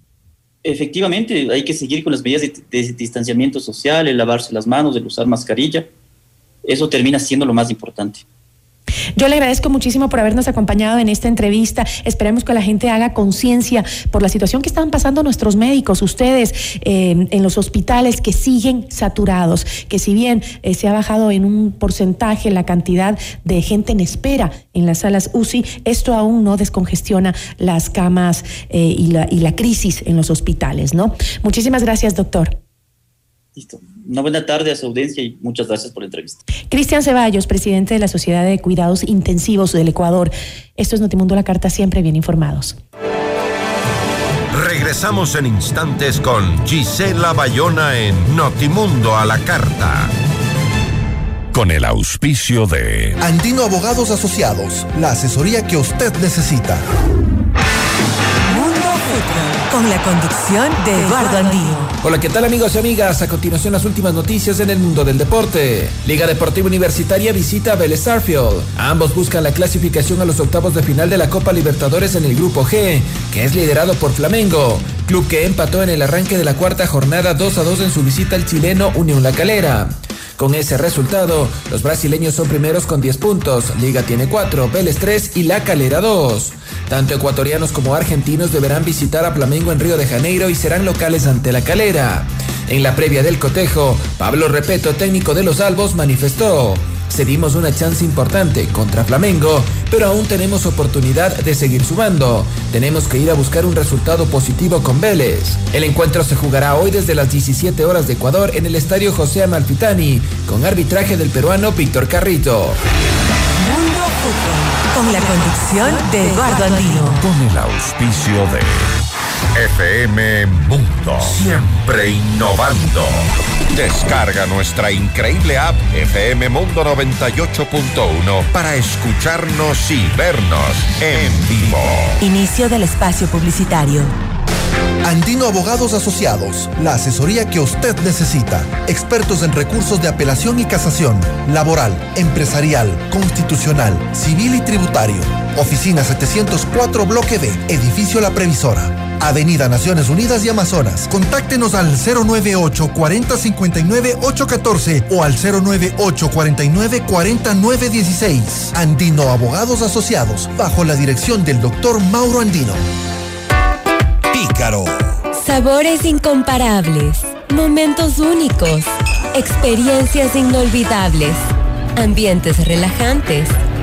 Efectivamente, hay que seguir con las medidas de distanciamiento social, el lavarse las manos, el usar mascarilla. Eso termina siendo lo más importante. Yo le agradezco muchísimo por habernos acompañado en esta entrevista. Esperemos que la gente haga conciencia por la situación que están pasando nuestros médicos, ustedes en los hospitales que siguen saturados, que si bien se ha bajado en un porcentaje la cantidad de gente en espera en las salas UCI, esto aún no descongestiona las camas y la crisis en los hospitales, ¿no? Muchísimas gracias, doctor. Listo. Una buena tarde a su audiencia y muchas gracias por la entrevista. Cristian Ceballos, presidente de la Sociedad de Cuidados Intensivos del Ecuador. Esto es Notimundo a la Carta, siempre bien informados. Regresamos en instantes con Gisela Bayona en Notimundo a la Carta. Con el auspicio de Andino Abogados Asociados, la asesoría que usted necesita. Con la conducción de Eduardo Andino. Hola, ¿qué tal, amigos y amigas? A continuación, las últimas noticias en el mundo del deporte. Liga Deportiva Universitaria visita a Vélez Sarsfield. Ambos buscan la clasificación a los octavos de final de la Copa Libertadores en el Grupo G, que es liderado por Flamengo, club que empató en el arranque de la cuarta jornada 2-2 en su visita al chileno Unión La Calera. Con ese resultado, los brasileños son primeros con 10 puntos, Liga tiene 4, Vélez 3 y La Calera 2. Tanto ecuatorianos como argentinos deberán visitar a Flamengo en Río de Janeiro y serán locales ante La Calera. En la previa del cotejo, Pablo Repeto, técnico de los Albos, manifestó: cedimos una chance importante contra Flamengo, pero aún tenemos oportunidad de seguir sumando. Tenemos que ir a buscar un resultado positivo con Vélez. El encuentro se jugará hoy desde las 17 horas de Ecuador en el estadio José Amalfitani, con arbitraje del peruano Víctor Carrito. Mundo Fútbol, con la conducción de Eduardo Andino. Con el auspicio de FM Mundo, siempre innovando. Descarga nuestra increíble app FM Mundo 98.1 para escucharnos y vernos en vivo. Inicio del espacio publicitario. Andino Abogados Asociados, la asesoría que usted necesita. Expertos en recursos de apelación y casación, laboral, empresarial, constitucional, civil y tributario. Oficina 704, Bloque B, Edificio La Previsora. Avenida Naciones Unidas y Amazonas. Contáctenos al 098 40 59 814 o al 098 49 49 16. Andino Abogados Asociados, bajo la dirección del doctor Mauro Andino. Pícaro. Sabores incomparables, momentos únicos, experiencias inolvidables, ambientes relajantes,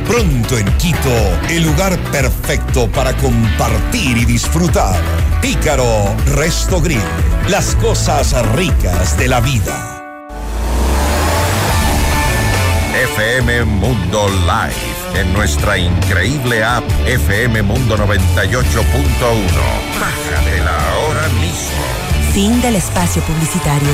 Pronto en Quito, el lugar perfecto para compartir y disfrutar. Pícaro Resto Grill, las cosas ricas de la vida. FM Mundo Live, en nuestra increíble app FM Mundo 98.1. Bájatela ahora mismo. Fin del espacio publicitario.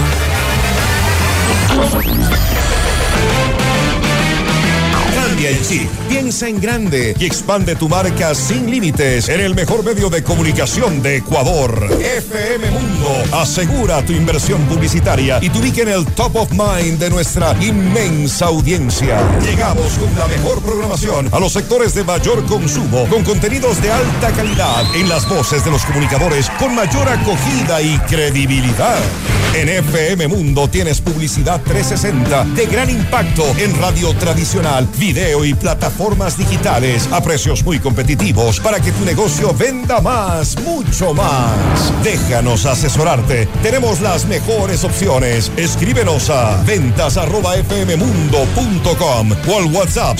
Cambia el chip, piensa en grande y expande tu marca sin límites en el mejor medio de comunicación de Ecuador. FM Mundo asegura tu inversión publicitaria y te ubica en el top of mind de nuestra inmensa audiencia. Llegamos con la mejor programación a los sectores de mayor consumo, con contenidos de alta calidad en las voces de los comunicadores con mayor acogida y credibilidad. En FM Mundo tienes publicidad 360 de gran impacto en radio tradicional, video y plataformas digitales a precios muy competitivos para que tu negocio venda más, mucho más. Déjanos asesorarte. Tenemos las mejores opciones. Escríbenos a ventas@fmmundo.com o al WhatsApp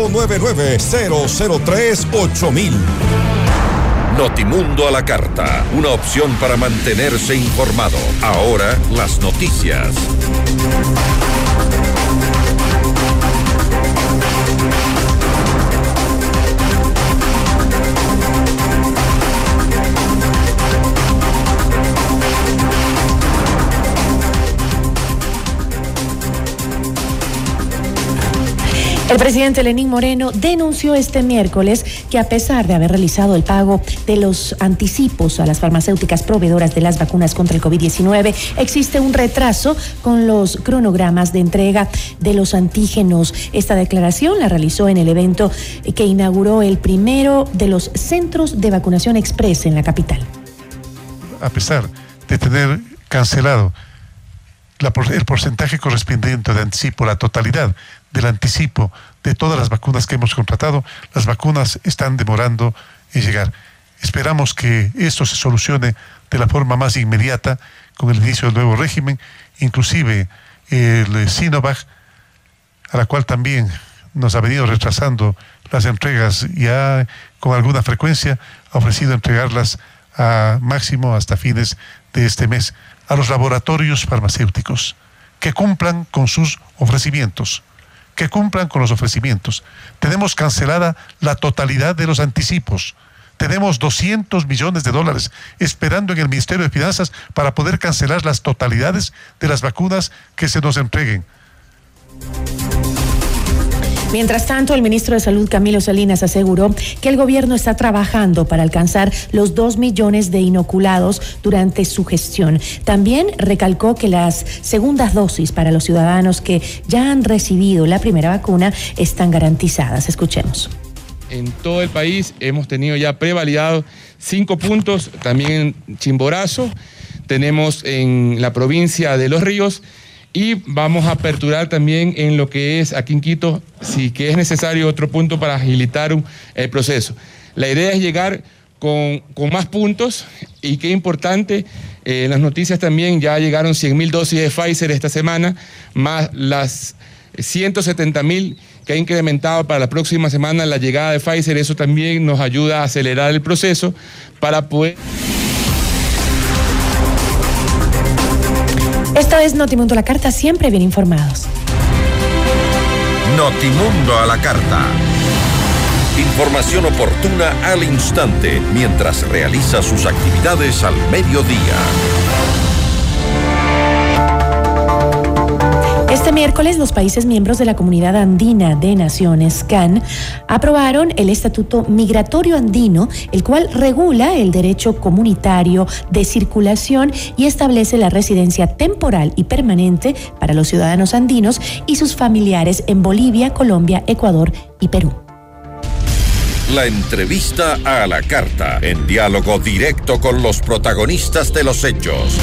099-003-8000. Notimundo a la carta, una opción para mantenerse informado. Ahora las noticias. El presidente Lenín Moreno denunció este miércoles que a pesar de haber realizado el pago de los anticipos a las farmacéuticas proveedoras de las vacunas contra el COVID-19, existe un retraso con los cronogramas de entrega de los antígenos. Esta declaración la realizó en el evento que inauguró el primero de los centros de vacunación express en la capital. A pesar de tener cancelado el porcentaje correspondiente de anticipo, la totalidad del anticipo de todas las vacunas que hemos contratado, las vacunas están demorando en llegar. Esperamos que esto se solucione de la forma más inmediata con el inicio del nuevo régimen, inclusive el Sinovac, a la cual también nos ha venido retrasando las entregas ya con alguna frecuencia, ha ofrecido entregarlas a máximo hasta fines de este mes, a los laboratorios farmacéuticos, que cumplan con sus ofrecimientos, que cumplan con los ofrecimientos. Tenemos cancelada la totalidad de los anticipos. Tenemos $200 millones esperando en el Ministerio de Finanzas para poder cancelar las totalidades de las vacunas que se nos entreguen. Mientras tanto, el ministro de Salud, Camilo Salinas, aseguró que el gobierno está trabajando para alcanzar los 2 millones de inoculados durante su gestión. También recalcó que las segundas dosis para los ciudadanos que ya han recibido la primera vacuna están garantizadas. Escuchemos. En todo el país hemos tenido ya prevalidados 5 puntos, también en Chimborazo, tenemos en la provincia de Los Ríos, y vamos a aperturar también en lo que es aquí en Quito, si que es necesario otro punto para agilitar el proceso. La idea es llegar con más puntos, y qué importante, en las noticias también ya llegaron 100.000 dosis de Pfizer esta semana, más las 170.000 que ha incrementado para la próxima semana la llegada de Pfizer. Eso también nos ayuda a acelerar el proceso para poder... Esto es Notimundo a la carta, siempre bien informados. Notimundo a la carta. Información oportuna al instante mientras realiza sus actividades al mediodía. Este miércoles, los países miembros de la Comunidad Andina de Naciones, CAN, aprobaron el Estatuto Migratorio Andino, el cual regula el derecho comunitario de circulación y establece la residencia temporal y permanente para los ciudadanos andinos y sus familiares en Bolivia, Colombia, Ecuador y Perú. La entrevista a la carta, en diálogo directo con los protagonistas de los hechos.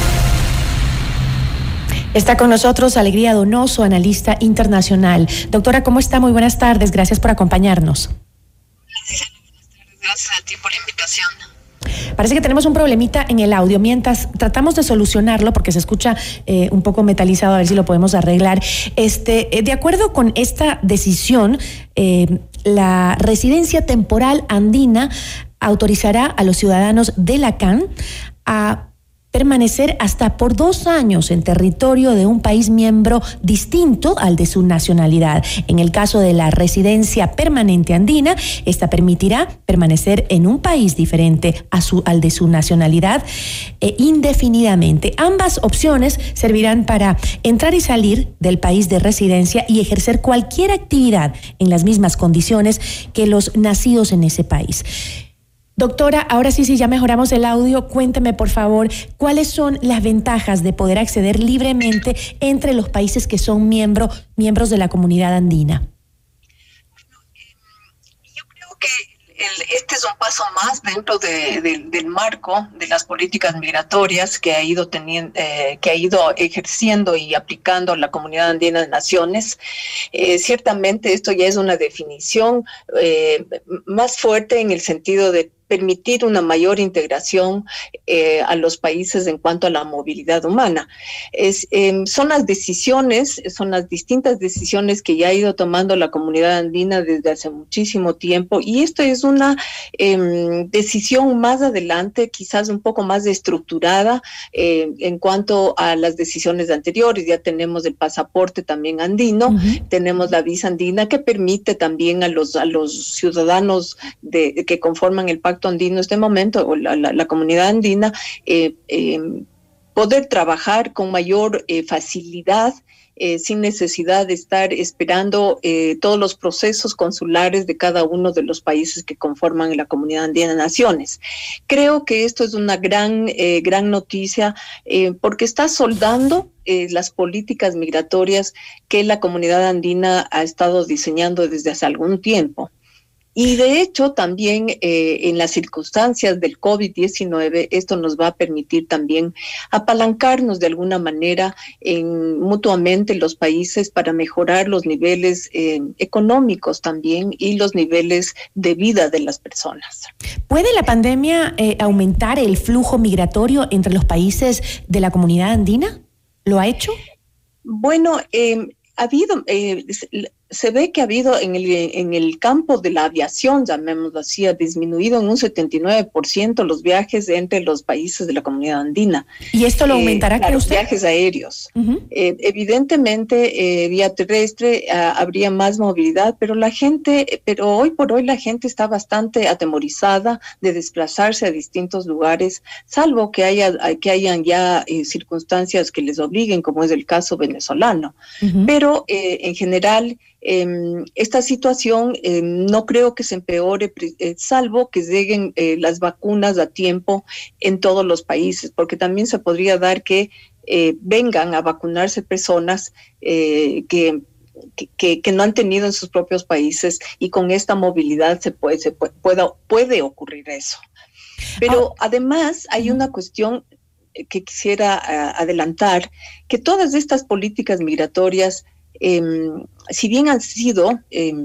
Está con nosotros Alegría Donoso, analista internacional. Doctora, ¿cómo está? Muy buenas tardes. Gracias por acompañarnos. Gracias a ti por la invitación. Parece que tenemos un problemita en el audio. Mientras tratamos de solucionarlo, porque se escucha un poco metalizado, a ver si lo podemos arreglar. De acuerdo con esta decisión, la residencia temporal andina autorizará a los ciudadanos de Lacan a permanecer hasta por 2 años en territorio de un país miembro distinto al de su nacionalidad. En el caso de la residencia permanente andina, esta permitirá permanecer en un país diferente al de su nacionalidad indefinidamente. Ambas opciones servirán para entrar y salir del país de residencia y ejercer cualquier actividad en las mismas condiciones que los nacidos en ese país. Doctora, ahora sí, ya mejoramos el audio. Cuénteme, por favor, ¿cuáles son las ventajas de poder acceder libremente entre los países que son miembros de la comunidad andina? Yo creo que este es un paso más dentro del marco de las políticas migratorias que ha ido ejerciendo y aplicando la Comunidad Andina de Naciones. Ciertamente esto ya es una definición más fuerte en el sentido de permitir una mayor integración a los países en cuanto a la movilidad humana. Son las distintas decisiones que ya ha ido tomando la comunidad andina desde hace muchísimo tiempo, y esto es una decisión más adelante, quizás un poco más estructurada en cuanto a las decisiones anteriores. Ya tenemos el pasaporte también andino, tenemos la visa andina que permite también a los ciudadanos que conforman el Pacto Andino en este momento, o la comunidad andina, poder trabajar con mayor facilidad, sin necesidad de estar esperando todos los procesos consulares de cada uno de los países que conforman la Comunidad Andina de Naciones. Creo que esto es una gran noticia porque está soldando las políticas migratorias que la comunidad andina ha estado diseñando desde hace algún tiempo. Y de hecho también en las circunstancias del COVID-19 esto nos va a permitir también apalancarnos de alguna manera mutuamente los países para mejorar los niveles económicos también y los niveles de vida de las personas. ¿Puede la pandemia aumentar el flujo migratorio entre los países de la comunidad andina? ¿Lo ha hecho? Bueno, ha habido... se ve que ha habido en el campo de la aviación, llamémoslo así, ha disminuido en un 79% los viajes entre los países de la comunidad andina. ¿Y esto lo aumentará, cree los usted? Viajes aéreos. Evidentemente, vía terrestre habría más movilidad, pero hoy por hoy la gente está bastante atemorizada de desplazarse a distintos lugares, salvo que hayan ya circunstancias que les obliguen, como es el caso venezolano. Pero en general, esta situación no creo que se empeore, salvo que lleguen las vacunas a tiempo en todos los países, porque también se podría dar que vengan a vacunarse personas que no han tenido en sus propios países, y con esta movilidad puede ocurrir eso. Pero además hay una cuestión que quisiera adelantar, que todas estas políticas migratorias, si bien han sido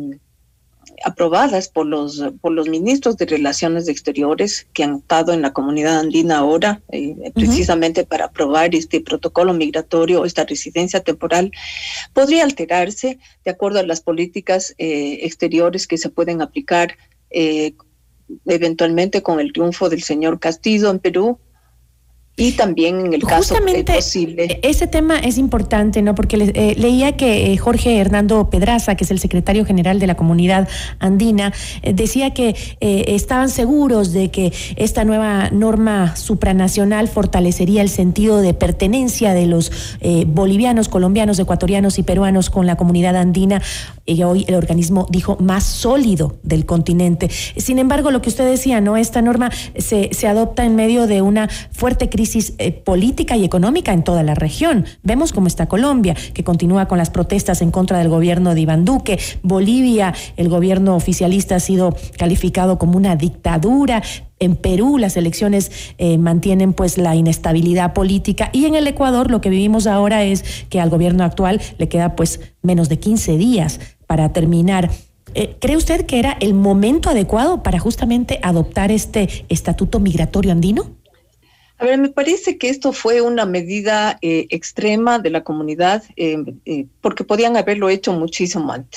aprobadas por los ministros de Relaciones Exteriores que han estado en la comunidad andina ahora, precisamente para aprobar este protocolo migratorio, esta residencia temporal, podría alterarse de acuerdo a las políticas exteriores que se pueden aplicar eventualmente con el triunfo del señor Castillo en Perú. Y también en el caso posible. Ese tema es importante, ¿no? Porque leía que Jorge Hernando Pedraza, que es el secretario general de la comunidad andina, decía que estaban seguros de que esta nueva norma supranacional fortalecería el sentido de pertenencia de los bolivianos, colombianos, ecuatorianos y peruanos con la comunidad andina, y hoy el organismo dijo más sólido del continente. Sin embargo, lo que usted decía, ¿no? Esta norma se adopta en medio de una fuerte crisis política y económica en toda la región. Vemos cómo está Colombia, que continúa con las protestas en contra del gobierno de Iván Duque. Bolivia, el gobierno oficialista ha sido calificado como una dictadura. En Perú las elecciones mantienen pues la inestabilidad política, y en el Ecuador lo que vivimos ahora es que al gobierno actual le queda pues menos de 15 días para terminar. ¿Cree usted que era el momento adecuado para justamente adoptar este estatuto migratorio andino? A ver, me parece que esto fue una medida extrema de la comunidad, porque podían haberlo hecho muchísimo antes.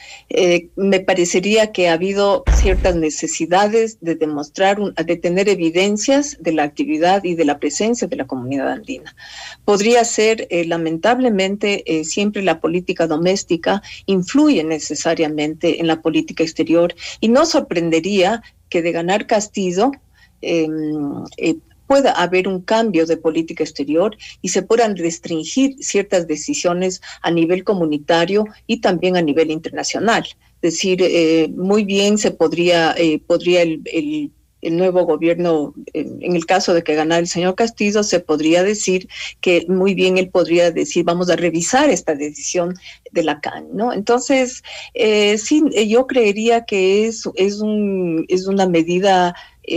Me parecería que ha habido ciertas necesidades de demostrar, de tener evidencias de la actividad y de la presencia de la comunidad andina. Podría ser, lamentablemente, siempre la política doméstica influye necesariamente en la política exterior, y no sorprendería que de ganar Castillo pueda haber un cambio de política exterior y se puedan restringir ciertas decisiones a nivel comunitario y también a nivel internacional. Es decir, muy bien se podría el nuevo gobierno, en el caso de que ganara el señor Castillo, se podría decir que muy bien él podría decir, vamos a revisar esta decisión de la CAN, ¿no? Entonces, sí, yo creería que es una medida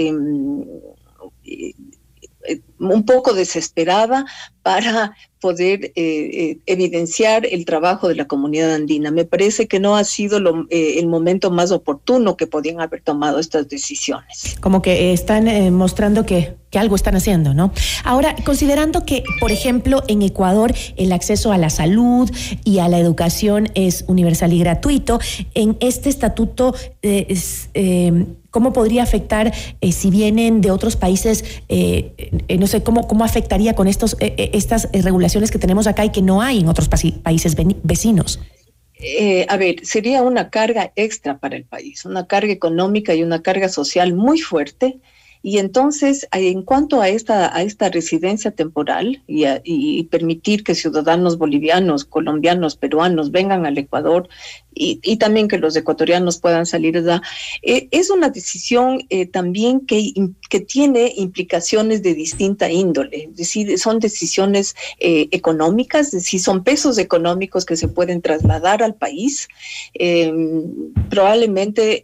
un poco desesperada para poder evidenciar el trabajo de la comunidad andina. Me parece que no ha sido el momento más oportuno que podían haber tomado estas decisiones. Como que están mostrando que algo están haciendo, ¿no? Ahora, considerando que, por ejemplo, en Ecuador el acceso a la salud y a la educación es universal y gratuito, en este estatuto ¿cómo podría afectar si vienen de otros países? No sé, ¿cómo afectaría con estas regulaciones que tenemos acá y que no hay en otros países vecinos? A ver, sería una carga extra para el país, una carga económica y una carga social muy fuerte. Y entonces, en cuanto a esta residencia temporal y permitir que ciudadanos bolivianos, colombianos, peruanos vengan al Ecuador y también que los ecuatorianos puedan salir de allá, es una decisión también que tiene implicaciones de distinta índole. Es decir, son decisiones económicas, es decir, son pesos económicos que se pueden trasladar al país. Probablemente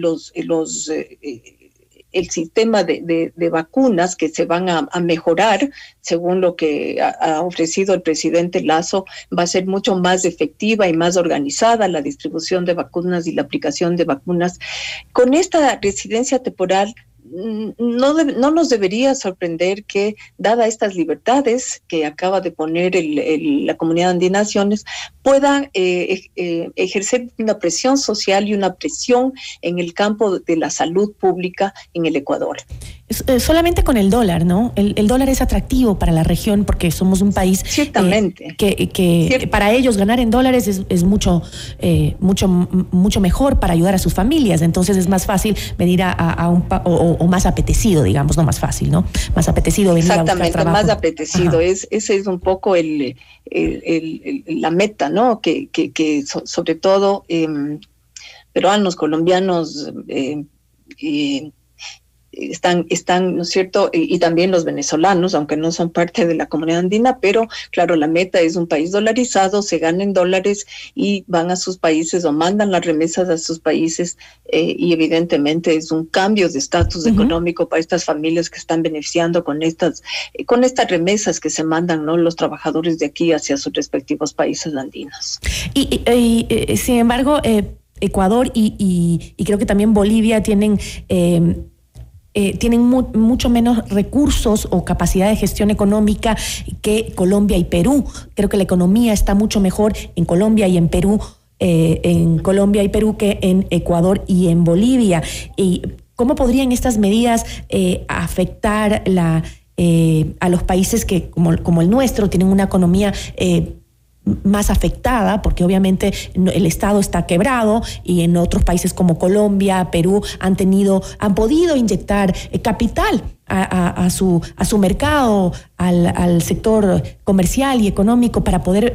el sistema de vacunas que se van a mejorar, según lo que ha ofrecido el presidente Lasso, va a ser mucho más efectiva y más organizada la distribución de vacunas y la aplicación de vacunas. Con esta residencia temporal, no nos debería sorprender que, dada estas libertades que acaba de poner la Comunidad Andina Naciones, puedan ejercer una presión social y una presión en el campo de la salud pública en el Ecuador. Solamente con el dólar, ¿no? El dólar es atractivo para la región porque somos un país ciertamente que para ellos ganar en dólares es mucho mejor para ayudar a sus familias. Entonces es más fácil venir o más apetecido, digamos, no más fácil, ¿no? Más apetecido venir a buscar trabajo. Más apetecido. Ese es un poco la meta, ¿no? Que sobre todo peruanos, colombianos, están, ¿no es cierto? Y también los venezolanos, aunque no son parte de la comunidad andina, pero claro, la meta es un país dolarizado, se ganan dólares y van a sus países o mandan las remesas a sus países, y evidentemente es un cambio de estatus económico para estas familias que están beneficiando con estas remesas que se mandan, ¿no?, los trabajadores de aquí hacia sus respectivos países andinos. Y sin embargo, Ecuador y creo que también Bolivia tienen mucho menos recursos o capacidad de gestión económica que Colombia y Perú. Creo que la economía está mucho mejor en Colombia y en Perú, que en Ecuador y en Bolivia. ¿Y cómo podrían estas medidas afectar a los países que, como el nuestro, tienen una economía más afectada, porque obviamente el Estado está quebrado, y en otros países como Colombia, Perú han podido inyectar capital a su mercado, al sector comercial y económico, para poder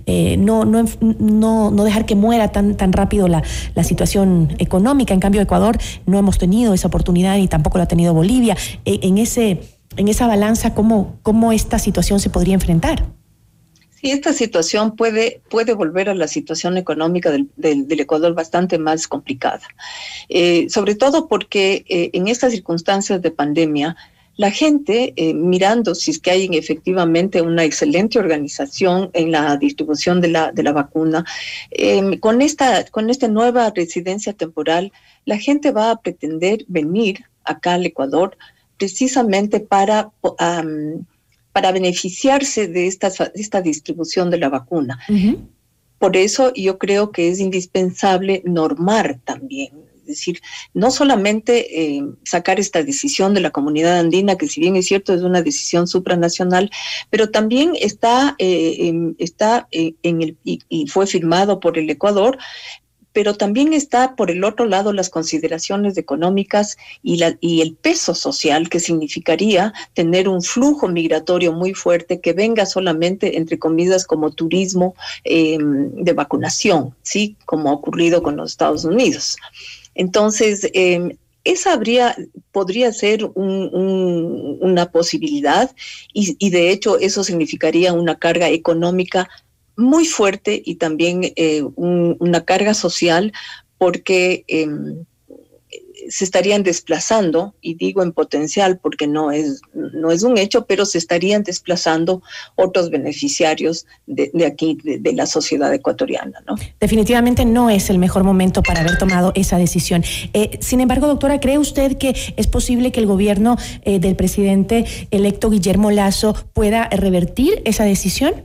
no dejar que muera tan rápido la situación económica. En cambio, Ecuador no hemos tenido esa oportunidad y tampoco la ha tenido Bolivia. En esa balanza, ¿cómo esta situación se podría enfrentar? Sí, esta situación puede volver a la situación económica del Ecuador bastante más complicada, sobre todo porque en estas circunstancias de pandemia, la gente, mirando si es que hay efectivamente una excelente organización en la distribución de la vacuna, con esta nueva residencia temporal, la gente va a pretender venir acá al Ecuador precisamente para beneficiarse de esta distribución de la vacuna. Por eso yo creo que es indispensable normar también. Es decir, no solamente sacar esta decisión de la comunidad andina, que si bien es cierto es una decisión supranacional, pero también está y fue firmado por el Ecuador, pero también está por el otro lado las consideraciones económicas y el peso social que significaría tener un flujo migratorio muy fuerte que venga solamente, entre comillas, como turismo de vacunación, ¿sí? Como ha ocurrido con los Estados Unidos. Entonces, esa podría ser una posibilidad y de hecho eso significaría una carga económica muy fuerte y también una carga social porque se estarían desplazando, y digo en potencial porque no es un hecho, pero se estarían desplazando otros beneficiarios de aquí, de la sociedad ecuatoriana, ¿no? Definitivamente no es el mejor momento para haber tomado esa decisión. Sin embargo, doctora, ¿cree usted que es posible que el gobierno del presidente electo Guillermo Lasso pueda revertir esa decisión?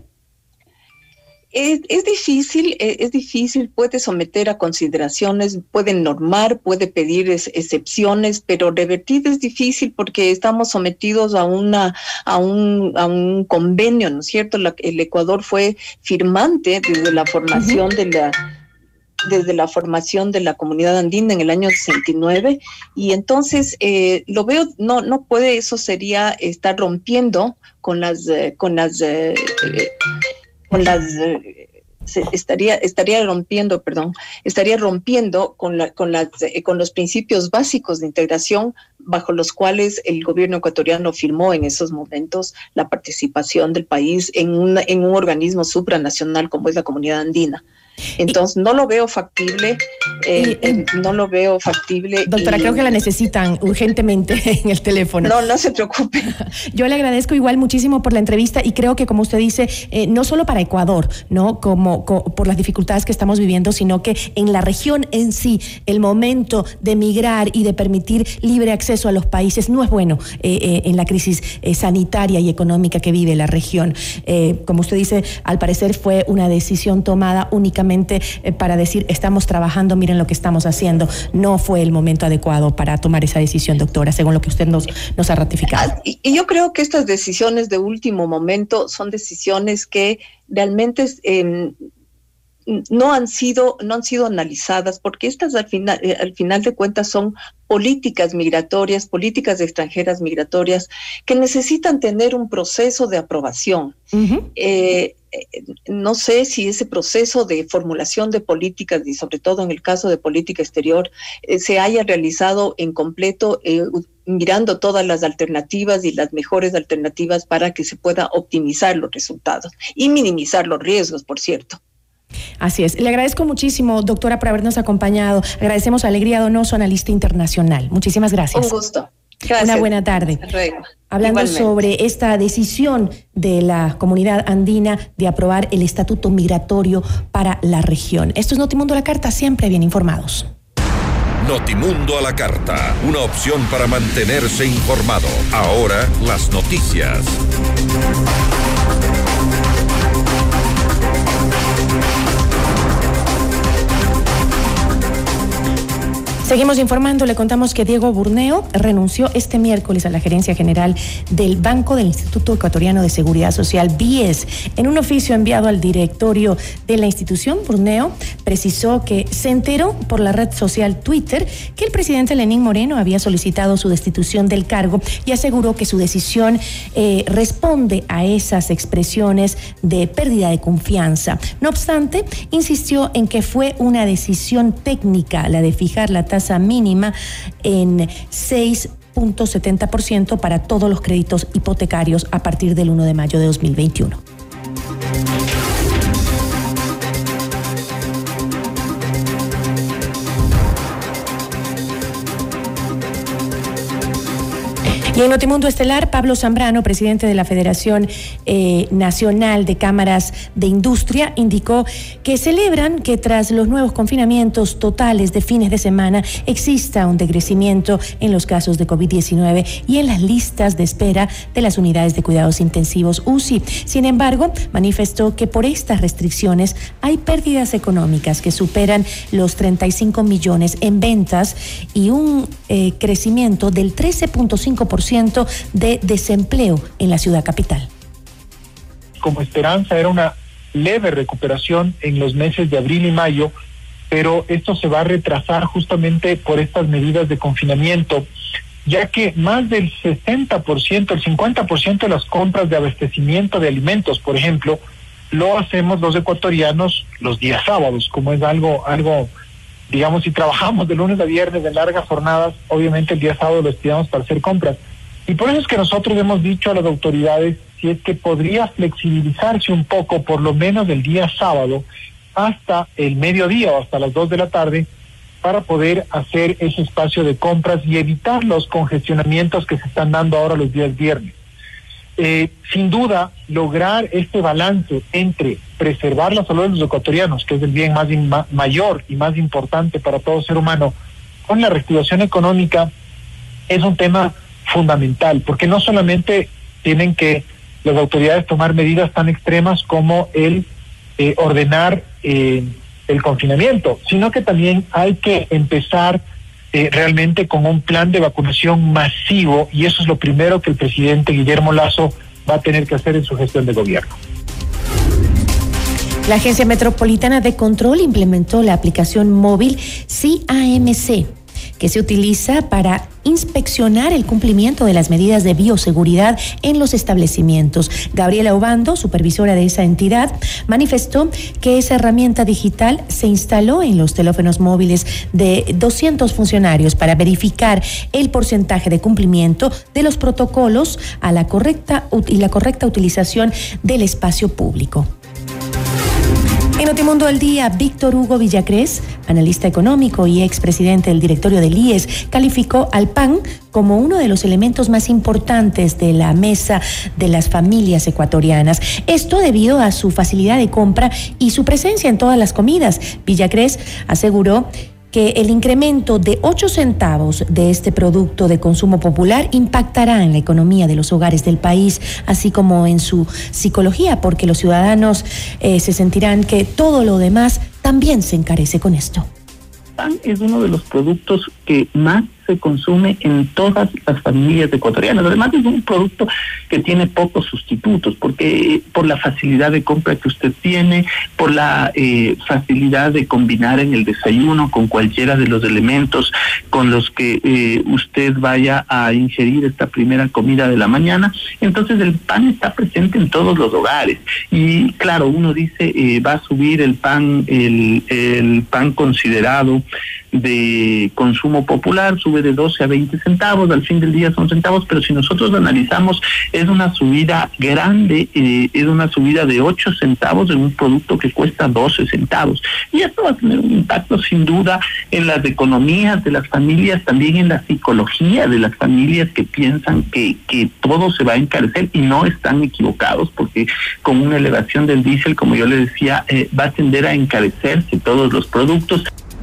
Es difícil, puede someter a consideraciones, puede normar, puede pedir excepciones, pero revertir es difícil porque estamos sometidos a un convenio, ¿no es cierto? El Ecuador fue firmante desde la formación desde la formación de la comunidad andina en el año 69, y entonces lo veo, no puede, eso sería estar rompiendo estaría rompiendo con los principios básicos de integración bajo los cuales el gobierno ecuatoriano firmó en esos momentos la participación del país en un organismo supranacional como es la comunidad andina. Entonces no lo veo factible, Doctora, creo que la necesitan urgentemente en el teléfono. No se preocupe. Yo le agradezco igual muchísimo por la entrevista y creo que, como usted dice, no solo para Ecuador, ¿no? Como por las dificultades que estamos viviendo, sino que en la región en sí, el momento de migrar y de permitir libre acceso a los países no es bueno en la crisis sanitaria y económica que vive la región. Como usted dice, al parecer fue una decisión tomada únicamente para decir estamos trabajando, miren lo que estamos haciendo. No fue el momento adecuado para tomar esa decisión, doctora, según lo que usted nos ha ratificado. Y yo creo que estas decisiones de último momento son decisiones que realmente no han sido analizadas, porque estas al final de cuentas son políticas migratorias, políticas extranjeras migratorias que necesitan tener un proceso de aprobación. Uh-huh. No sé si ese proceso de formulación de políticas, y sobre todo en el caso de política exterior, se haya realizado en completo, mirando todas las alternativas y las mejores alternativas para que se pueda optimizar los resultados y minimizar los riesgos, por cierto. Así es. Le agradezco muchísimo, doctora, por habernos acompañado. Agradecemos a Alegría Donoso, analista internacional. Muchísimas gracias. Un gusto. Gracias. Una buena tarde. Hablando igualmente sobre esta decisión de la comunidad andina de aprobar el estatuto migratorio para la región. Esto es Notimundo a la Carta, siempre bien informados. Notimundo a la Carta, una opción para mantenerse informado. Ahora las noticias. Seguimos informando, le contamos que Diego Burneo renunció este miércoles a la gerencia general del Banco del Instituto Ecuatoriano de Seguridad Social, BIES. En un oficio enviado al directorio de la institución, Burneo precisó que se enteró por la red social Twitter que el presidente Lenín Moreno había solicitado su destitución del cargo y aseguró que su decisión responde a esas expresiones de pérdida de confianza. No obstante, insistió en que fue una decisión técnica la de fijar la tasa mínima en 6.70% para todos los créditos hipotecarios a partir del 1 de mayo de 2021. Y en Notimundo Estelar, Pablo Zambrano, presidente de la Federación Nacional de Cámaras de Industria, indicó que celebran que tras los nuevos confinamientos totales de fines de semana exista un decrecimiento en los casos de COVID-19 y en las listas de espera de las unidades de cuidados intensivos UCI. Sin embargo, manifestó que por estas restricciones hay pérdidas económicas que superan los 35 millones en ventas y un crecimiento del 13.5% de desempleo en la ciudad capital. Como esperanza era una leve recuperación en los meses de abril y mayo, pero esto se va a retrasar justamente por estas medidas de confinamiento, ya que más del 60%, el 50% de las compras de abastecimiento de alimentos, por ejemplo, lo hacemos los ecuatorianos los días sábados, como es algo, digamos, si trabajamos de lunes a viernes en largas jornadas, obviamente el día sábado lo estudiamos para hacer compras. Y por eso es que nosotros hemos dicho a las autoridades si es que podría flexibilizarse un poco, por lo menos el día sábado, hasta el mediodía o hasta las 2 de la tarde, para poder hacer ese espacio de compras y evitar los congestionamientos que se están dando ahora los días viernes. Sin duda, lograr este balance entre preservar la salud de los ecuatorianos, que es el bien mayor y más importante para todo ser humano, con la reactivación económica, es un tema fundamental, porque no solamente tienen que las autoridades tomar medidas tan extremas como el ordenar el confinamiento, sino que también hay que empezar realmente con un plan de vacunación masivo, y eso es lo primero que el presidente Guillermo Lasso va a tener que hacer en su gestión de gobierno. La Agencia Metropolitana de Control implementó la aplicación móvil CAMC, que se utiliza para inspeccionar el cumplimiento de las medidas de bioseguridad en los establecimientos. Gabriela Obando, supervisora de esa entidad, manifestó que esa herramienta digital se instaló en los teléfonos móviles de 200 funcionarios para verificar el porcentaje de cumplimiento de los protocolos y la correcta utilización del espacio público. En Notimundo al Día, Víctor Hugo Villacrés, analista económico y expresidente del directorio del IES, calificó al pan como uno de los elementos más importantes de la mesa de las familias ecuatorianas. Esto debido a su facilidad de compra y su presencia en todas las comidas. Villacrés aseguró que el incremento de 8 centavos de este producto de consumo popular impactará en la economía de los hogares del país, así como en su psicología, porque los ciudadanos se sentirán que todo lo demás también se encarece con esto. Pan es uno de los productos que más se consume en todas las familias ecuatorianas. Además es un producto que tiene pocos sustitutos, porque por la facilidad de compra que usted tiene, por la facilidad de combinar en el desayuno con cualquiera de los elementos con los que usted vaya a ingerir esta primera comida de la mañana. Entonces el pan está presente en todos los hogares. Y claro, uno dice va a subir el pan considerado de consumo popular, sube de 12 a 20 centavos, al fin del día son centavos, pero si nosotros analizamos, es una subida grande, es una subida de 8 centavos en un producto que cuesta 12 centavos. Y esto va a tener un impacto sin duda en las economías de las familias, también en la psicología de las familias que piensan que todo se va a encarecer, y no están equivocados, porque con una elevación del diésel, como yo le decía, va a tender a encarecerse todos los productos.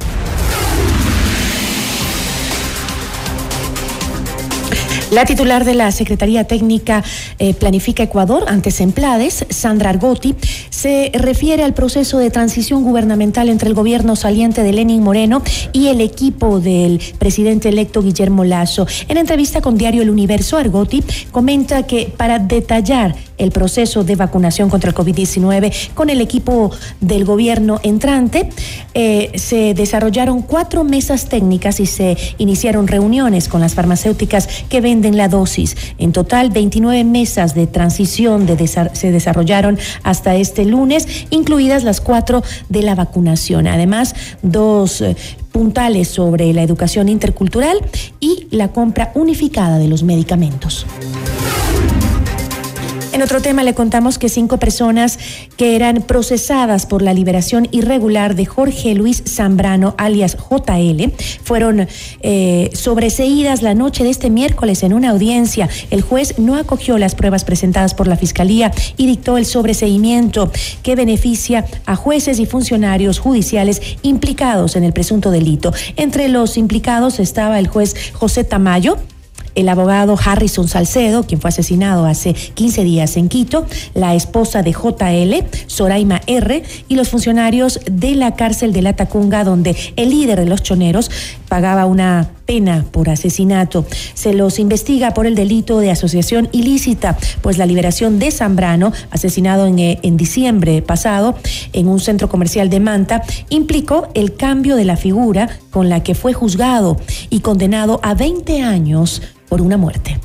La titular de la Secretaría Técnica Planifica Ecuador, antes Emplades, Sandra Argotti, se refiere al proceso de transición gubernamental entre el gobierno saliente de Lenín Moreno y el equipo del presidente electo Guillermo Lasso. En entrevista con Diario El Universo, Argotti comenta que para detallar el proceso de vacunación contra el COVID-19 con el equipo del gobierno entrante, se desarrollaron 4 mesas técnicas y se iniciaron reuniones con las farmacéuticas que venden la dosis. En total, 29 mesas de transición se desarrollaron hasta este lunes, incluidas las 4 de la vacunación. Además, 2 puntales sobre la educación intercultural y la compra unificada de los medicamentos. En otro tema le contamos que 5 personas que eran procesadas por la liberación irregular de Jorge Luis Zambrano, alias JL, fueron sobreseídas la noche de este miércoles en una audiencia. El juez no acogió las pruebas presentadas por la Fiscalía y dictó el sobreseimiento que beneficia a jueces y funcionarios judiciales implicados en el presunto delito. Entre los implicados estaba el juez José Tamayo, el abogado Harrison Salcedo, quien fue asesinado hace 15 días en Quito, la esposa de JL, Soraima R., y los funcionarios de la cárcel de La Tacunga, donde el líder de los choneros pagaba una pena por asesinato. Se los investiga por el delito de asociación ilícita, pues la liberación de Zambrano, asesinado en diciembre pasado en un centro comercial de Manta, implicó el cambio de la figura con la que fue juzgado y condenado a 20 años por una muerte.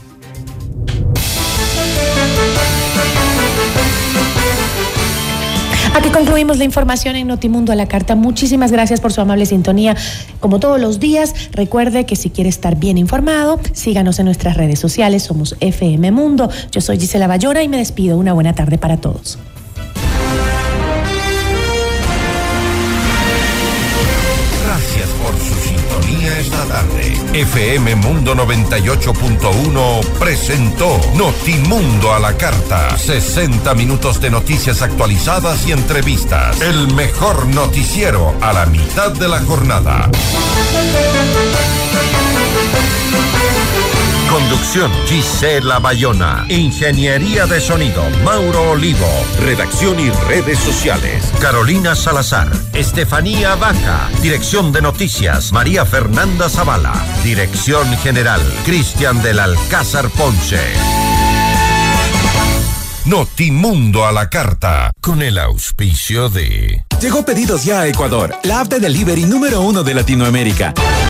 Aquí concluimos la información en Notimundo a la Carta. Muchísimas gracias por su amable sintonía. Como todos los días, recuerde que si quiere estar bien informado, síganos en nuestras redes sociales. Somos FM Mundo. Yo soy Gisela Bayona y me despido. Una buena tarde para todos. Gracias por su sintonía esta tarde. FM Mundo 98.1 presentó Notimundo a la Carta. 60 minutos de noticias actualizadas y entrevistas. El mejor noticiero a la mitad de la jornada. Conducción Gisela Bayona. Ingeniería de sonido Mauro Olivo. Redacción y redes sociales Carolina Salazar, Estefanía Baja. Dirección de noticias María Fernanda Zavala. Dirección general Cristian del Alcázar Ponce. Notimundo a la Carta, con el auspicio de... Llegó Pedidos Ya a Ecuador, la app de delivery número 1 de Latinoamérica.